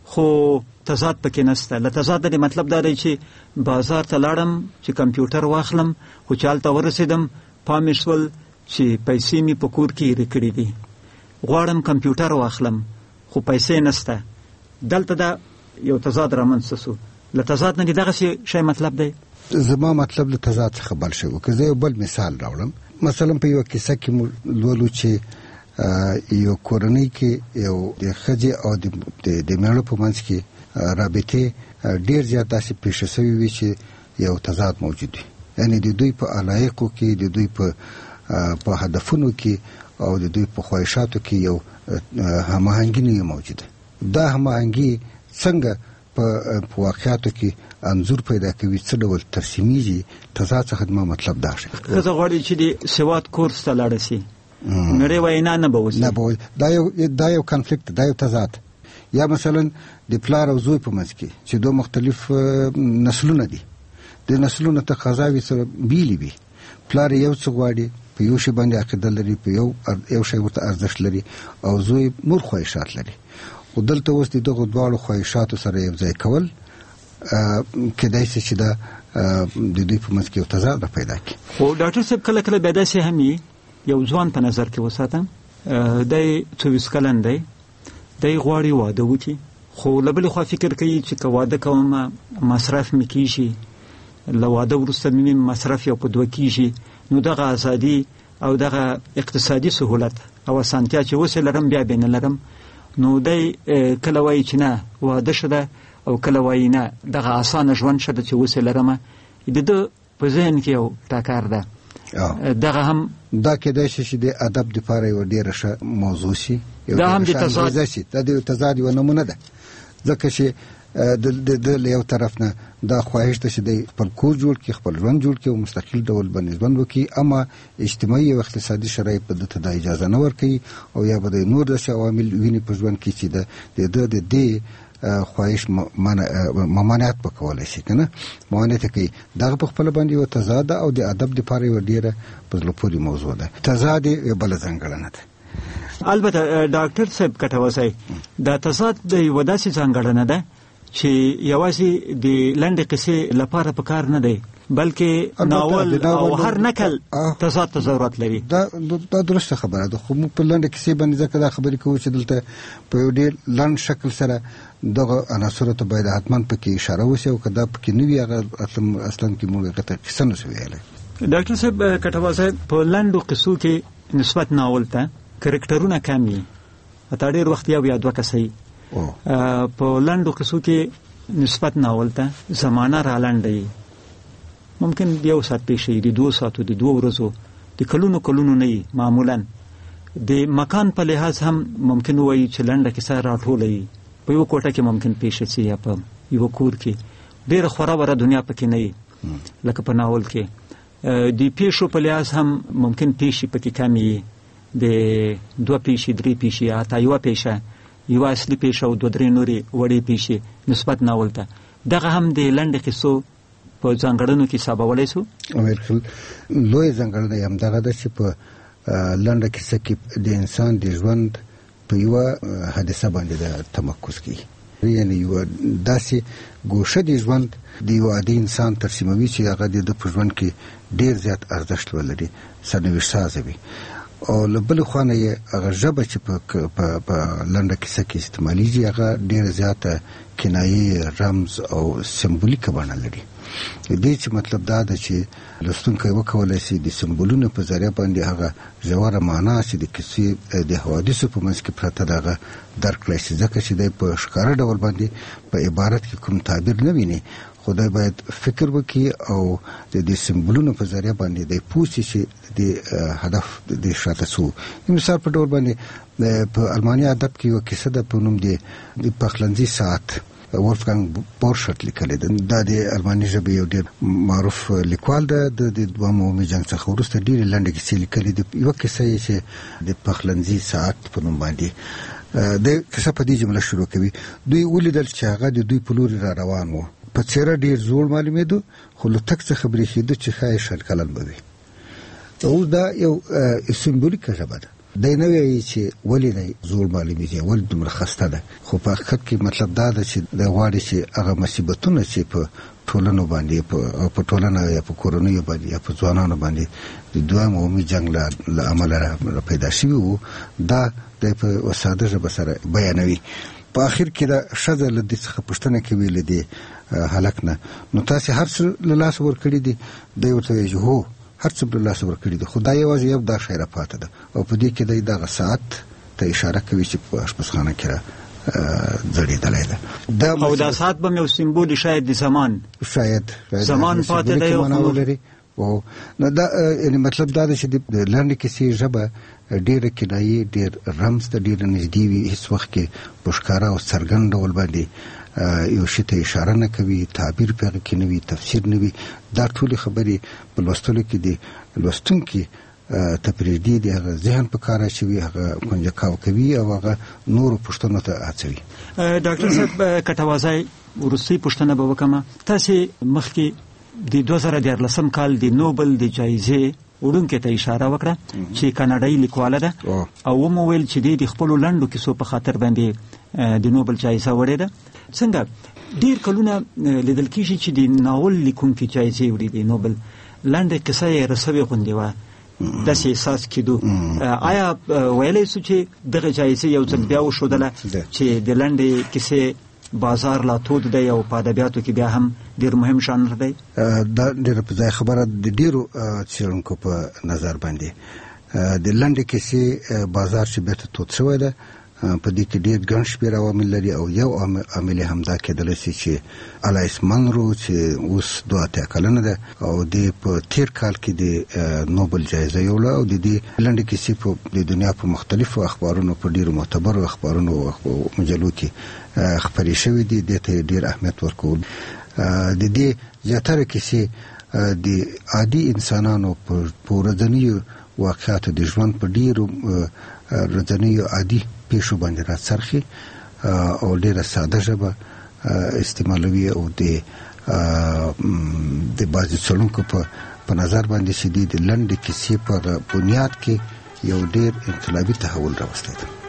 خو تضاد پکې نشته. له تضاد د مطلب دا دی چې بازار ته لاړم چې کمپیوټر واخلم، خو چې هلته ورسېدم پام مې شول چې پیسې مې په کور کې ایرې کړې دي، غواړم کمپیوټر واخلم خو پیسې نشته. دلته دا یو تضاد رامنځته سو. له تضاد نه دي دغسې شی مطلب دی. زما مطلب له تضاد څخه بل شی و. که زه یو بل مثال راوړم، مثلا په یوه کیسه کې مو لولو چې یو کورنۍ کې یو د ښځې او د مېړه په منځ کې رابطې ډېر زیات داسې پیښه سوي وي چې یو تضاد موجود وي. یعنې د دوی په علایقو کې، د دوی په په هدفونو کې او د دوی په خواهشاتو کې یو هماهنګي نه موجوده. دا هماهنګي څنګه په واقعاتو کې انځور پیدا کوي، څه ډول ترسیمیږي. تضاد څخه ما مطلب دا شي. ښځه غواړي چې د سواد کورس ته لاړه شي، نړۍ وینا نه به وسي. نه به دا یو دا یو کنفلیکت، دا یو تضاد. یا مثلا د پلار او زوی په منځ کې چې دوه مختلف نسلونه دي، د نسلونو تقاضاوې سره بیلې وي. پلار یو څه غواړي، په یو شی باندې عقیده لري، په یو یو شی ورته ارزښت لري، او زوی نور خواهشات لري. خو دلته اوس د دغو دواړو خواهشاتو سره یو ځای کول کېدای شي چې دا د دوی په منځ کې یو تضاد پیدا کړي. خو ډاکټر صاحب کله کله بیا داسې هم وي، یو ځوان په نظر کې وساتم، دی څویس کلن دی دی غواړي واده وکړي، خو له بلې خوا فکر کوي چې که واده کوم مصرف مې کېږي، له واده وروسته مې مصرف یو په دوه کېږي، نو دغه ازادي او دغه اقتصادي سهولت او اسانتیا چې اوس لرم بیا به نه لرم. نو دی کله وایي چې نه واده شده او کله وایي نه دغه اسانه ژوند شده چې اوس لرم. د ده په ذهن کې یو ټکر ده. دغه هم دا کېدای شي چې د ادب دپاره یوه ډېره ښه موضوع شي، دا هم د تضاد شي. دا د تضاد یوه نمونه ده، ځکه چې د له یو طرف نه دا خواهش ده چې دی خپل کور جوړ کړي، خپل ژوند جوړ کړي او مستقل ډول باندې ژوند وکړي، اما اجتماعي او اقتصادي شرایط به ده ته دا اجازه نه ورکوي او یا به د نور داسې عوامل ویني په ژوند کې چې د ده د دې خواهش ممانعت به کولی شي، که نه ممانعت یې کوي. دغه په خپله باندې یوه تضاد ده او د ادب دپاره یوه ډېره په زړه پورې موضوع ده. تضاد یې بله ځانګړنه ده. البته ډاکټر صاحب کټوسی، دا تضاد د یوه داسې ځانګړنه ده چې یوازې د لنډې قصې لپاره په کار نه دی، بلکې ناول او هر نکل تضاد ته ضرورت لري. دا دا درسته خبره ده، خو موږ په لنډه کیسې باندې ځکه دا خبرې کوو چې دلته په یو ډېر لنډ شکل سره دغه عناصرو ته باید حتما پکې اشاره وشي او که دا پکې نه وي هغه اصلا کې موږ هغه ته کیسه نه شو ویلی. ډاکټر صاحب کټوا صاحب، په لنډو قصو کې نسبت ناول ته کرکټرونه کم وي، حتی ډېر وخت یو یا دوه کسه په لنډو قصو کې نسبت ناول ته زمانه را لنډوي، ممکن یو ساعت پیښې د دوه ساعتو د دوه ورځو د کلونو کلونو نه وي. معمولا د مکان په لحاظ هم ممکن وایي چې لنډه کیسه راټولوي، په یو کوټه کې ممکن پیښه شي یا په یو کور کې ډېره خورا وره دنیا پکې نه وي لکه په ناول کې. د پیښو په لحاظ هم ممکن پیښې پکې کمې وي، د دوه پیښې درې پیښې یا حتی یوه پیښه، یوه اصلي پیښه او دوه درې نورې وړې پیښې نسبت ناول ته. دغه هم د لنډې قصو په ځانګړنو کې حسابولی سو. بالکل لویه ځانګړنه یې همدغه ده چې په لنډه کیسه کې د انسان د ژوند په یوه حادثه باندې د تمرکز کوي، یعنې یوه داسې ګوشه د ژوند د یو عادي انسان ترسیموي چې هغه د ده په ژوند کې ډېر زیات ارزښت ولري، سرنوشت سازه وي. او له بلې خوا نه یې هغه ژبه چې په لنډه کیسه کې استعمالیږي هغه ډېره زیاته کنایي، رمز او سمبولیکه بڼه لري. دې چې مطلب دا ده چې لوستونکی وکولی شي د سمبولونو په ذریعه باندې هغه ژوره معنا چې د کیسې د حوادثو په منځ کې پرته ده هغه درک کړی شي، ځکه چې دی په ښکاره ډول باندې په عبارت کې کوم تعبیر نه ویني، خو دی باید فکر وکړي او د دې سمبولونو په ذریعه باندې دی پوه شي چې د هدف د شاته څه. مثال په ډول باندې په الماني ادب کې یوه کیسه ده په نوم د پخلنځي ساعت، ولفګانګ بورشټ لیکلی ده. دا د الماني ژبې یو ډېر معروف لیکوال ده، د دویم عالمي جنګ څخه وروسته ډېرې لنډې کیسې لیکلي دي. یوه کیسه یې چې د پخلنځي ساعت په نوم باندې د کیسه په دې جمله شروع کوي: دوی ولیدل چې هغه د دوی په لوري را روان و، په څېره ډېر زوړ معلومېده، خو له تګ څخه برېښېده چې ښایي شل کلن به وي. اوس دا یو سمبولیکه ژبه ده، دی نه وایي چې ولې دی زوړ معلومېږي، ولې دومره خسته ده، خو په حقیقت کې مطلب دا ده چې دی غواړي چې هغه مصیبتونه چې په ټولنو باندې په ټولنه یا په کورنیو باندې یا په ځوانانو باندې د دویم عالمي جنګ له امله پیدا شوي وو، دا دی په ساده ژبه سره بیانوي. په آخر کې دا ښځه له دې څخه پوښتنه کوي له دې هلک نه، نو تاسې هر څه له لاسه ورکړي دي؟ دی ورته وایي چې هو هر څه له لاسه ورکړي دي، خو دا یوازې یو دا شی راپاته ده. او په دې کې دی دغه ساعت ته اشاره کوي چې په اشپزخانه کې را ځړېدلی ده. او دا ساعت به یو سمبول شاید د زمان شاید زمان پاتې دی او لري. او نو دا یعنې مطلب دا ده چې د لنډې کیسې ژبه ډېره کنایي، ډېر رمز ته ډېره نږدې وي، هېڅ وخت کې په ښکاره او څرګند ډول باندې یو شي ته اشاره نه کوي، تعبیر په هغه کې نه وي، تفسیر نه وي. دا ټولې خبرې په لوستلو کې د لوستونکي ته پرېږدي، د هغه ذهن په کار اچوي، هغه کنجکاو کوي او هغه نورو پوښتنو ته هڅوي. ډاکټر صاحب کټوازی، وروستۍ پوښتنه به وکړم. تاسې مخکې د دوه زره دیارلسم کال د نوبل د جایزې وړونکې ته اشاره وکړه چې کاناډایي لیکواله ده او ومو ویل چې د خپلو لنډو کیسو په خاطر باندې د نوبل جایزه وړې ده. څنګه ډېر کلونه لیدل کېږي چې د ناول لیکونکي جایزې وړي دي نوبل، لنډه کیسه یې رسوي غوندې وه، داسې احساس کېدو. آیا ویلی سو چې دغه جایزې یو ځل بیا وښودله چې د لنډې کیسې بازار لا تود دی او په ادبیاتو کې بیا هم ډېر مهم ژانر دی؟ دا ډېره په ځای خبره د ډېرو څېړونکو په نظر باندې د لنډې کیسې بازار چې بیرته تود شوی ده، په دې کې ډېر ګڼ شمېر عوامل لري او یو عامل یې همدا کېدلی شي چې الایس منرو چې اوس دوه اتیا کلنه ده او د په تېر کال کې د نوبل جایزه یوړه او د دې لنډې کیسې په د دنیا په مختلفو اخبارونو په ډېرو معتبرو اخبارونو او مجلو کې خپرې شوې دي. دې ته ډېر اهمیت ورکول. د دې زیاتره کیسې د عادي انسانانو په ورځنیو واقعاتو د ژوند په ډېرو ورځنیو عادي پیښو باندې راڅرخي او ډېره ساده ژبه استعمالوي او د د بعضې څېړونکو په نظر باندې چې د لنډې کیسې په بنیاد کې یو ډېر انقلابي تحول راوستی دی.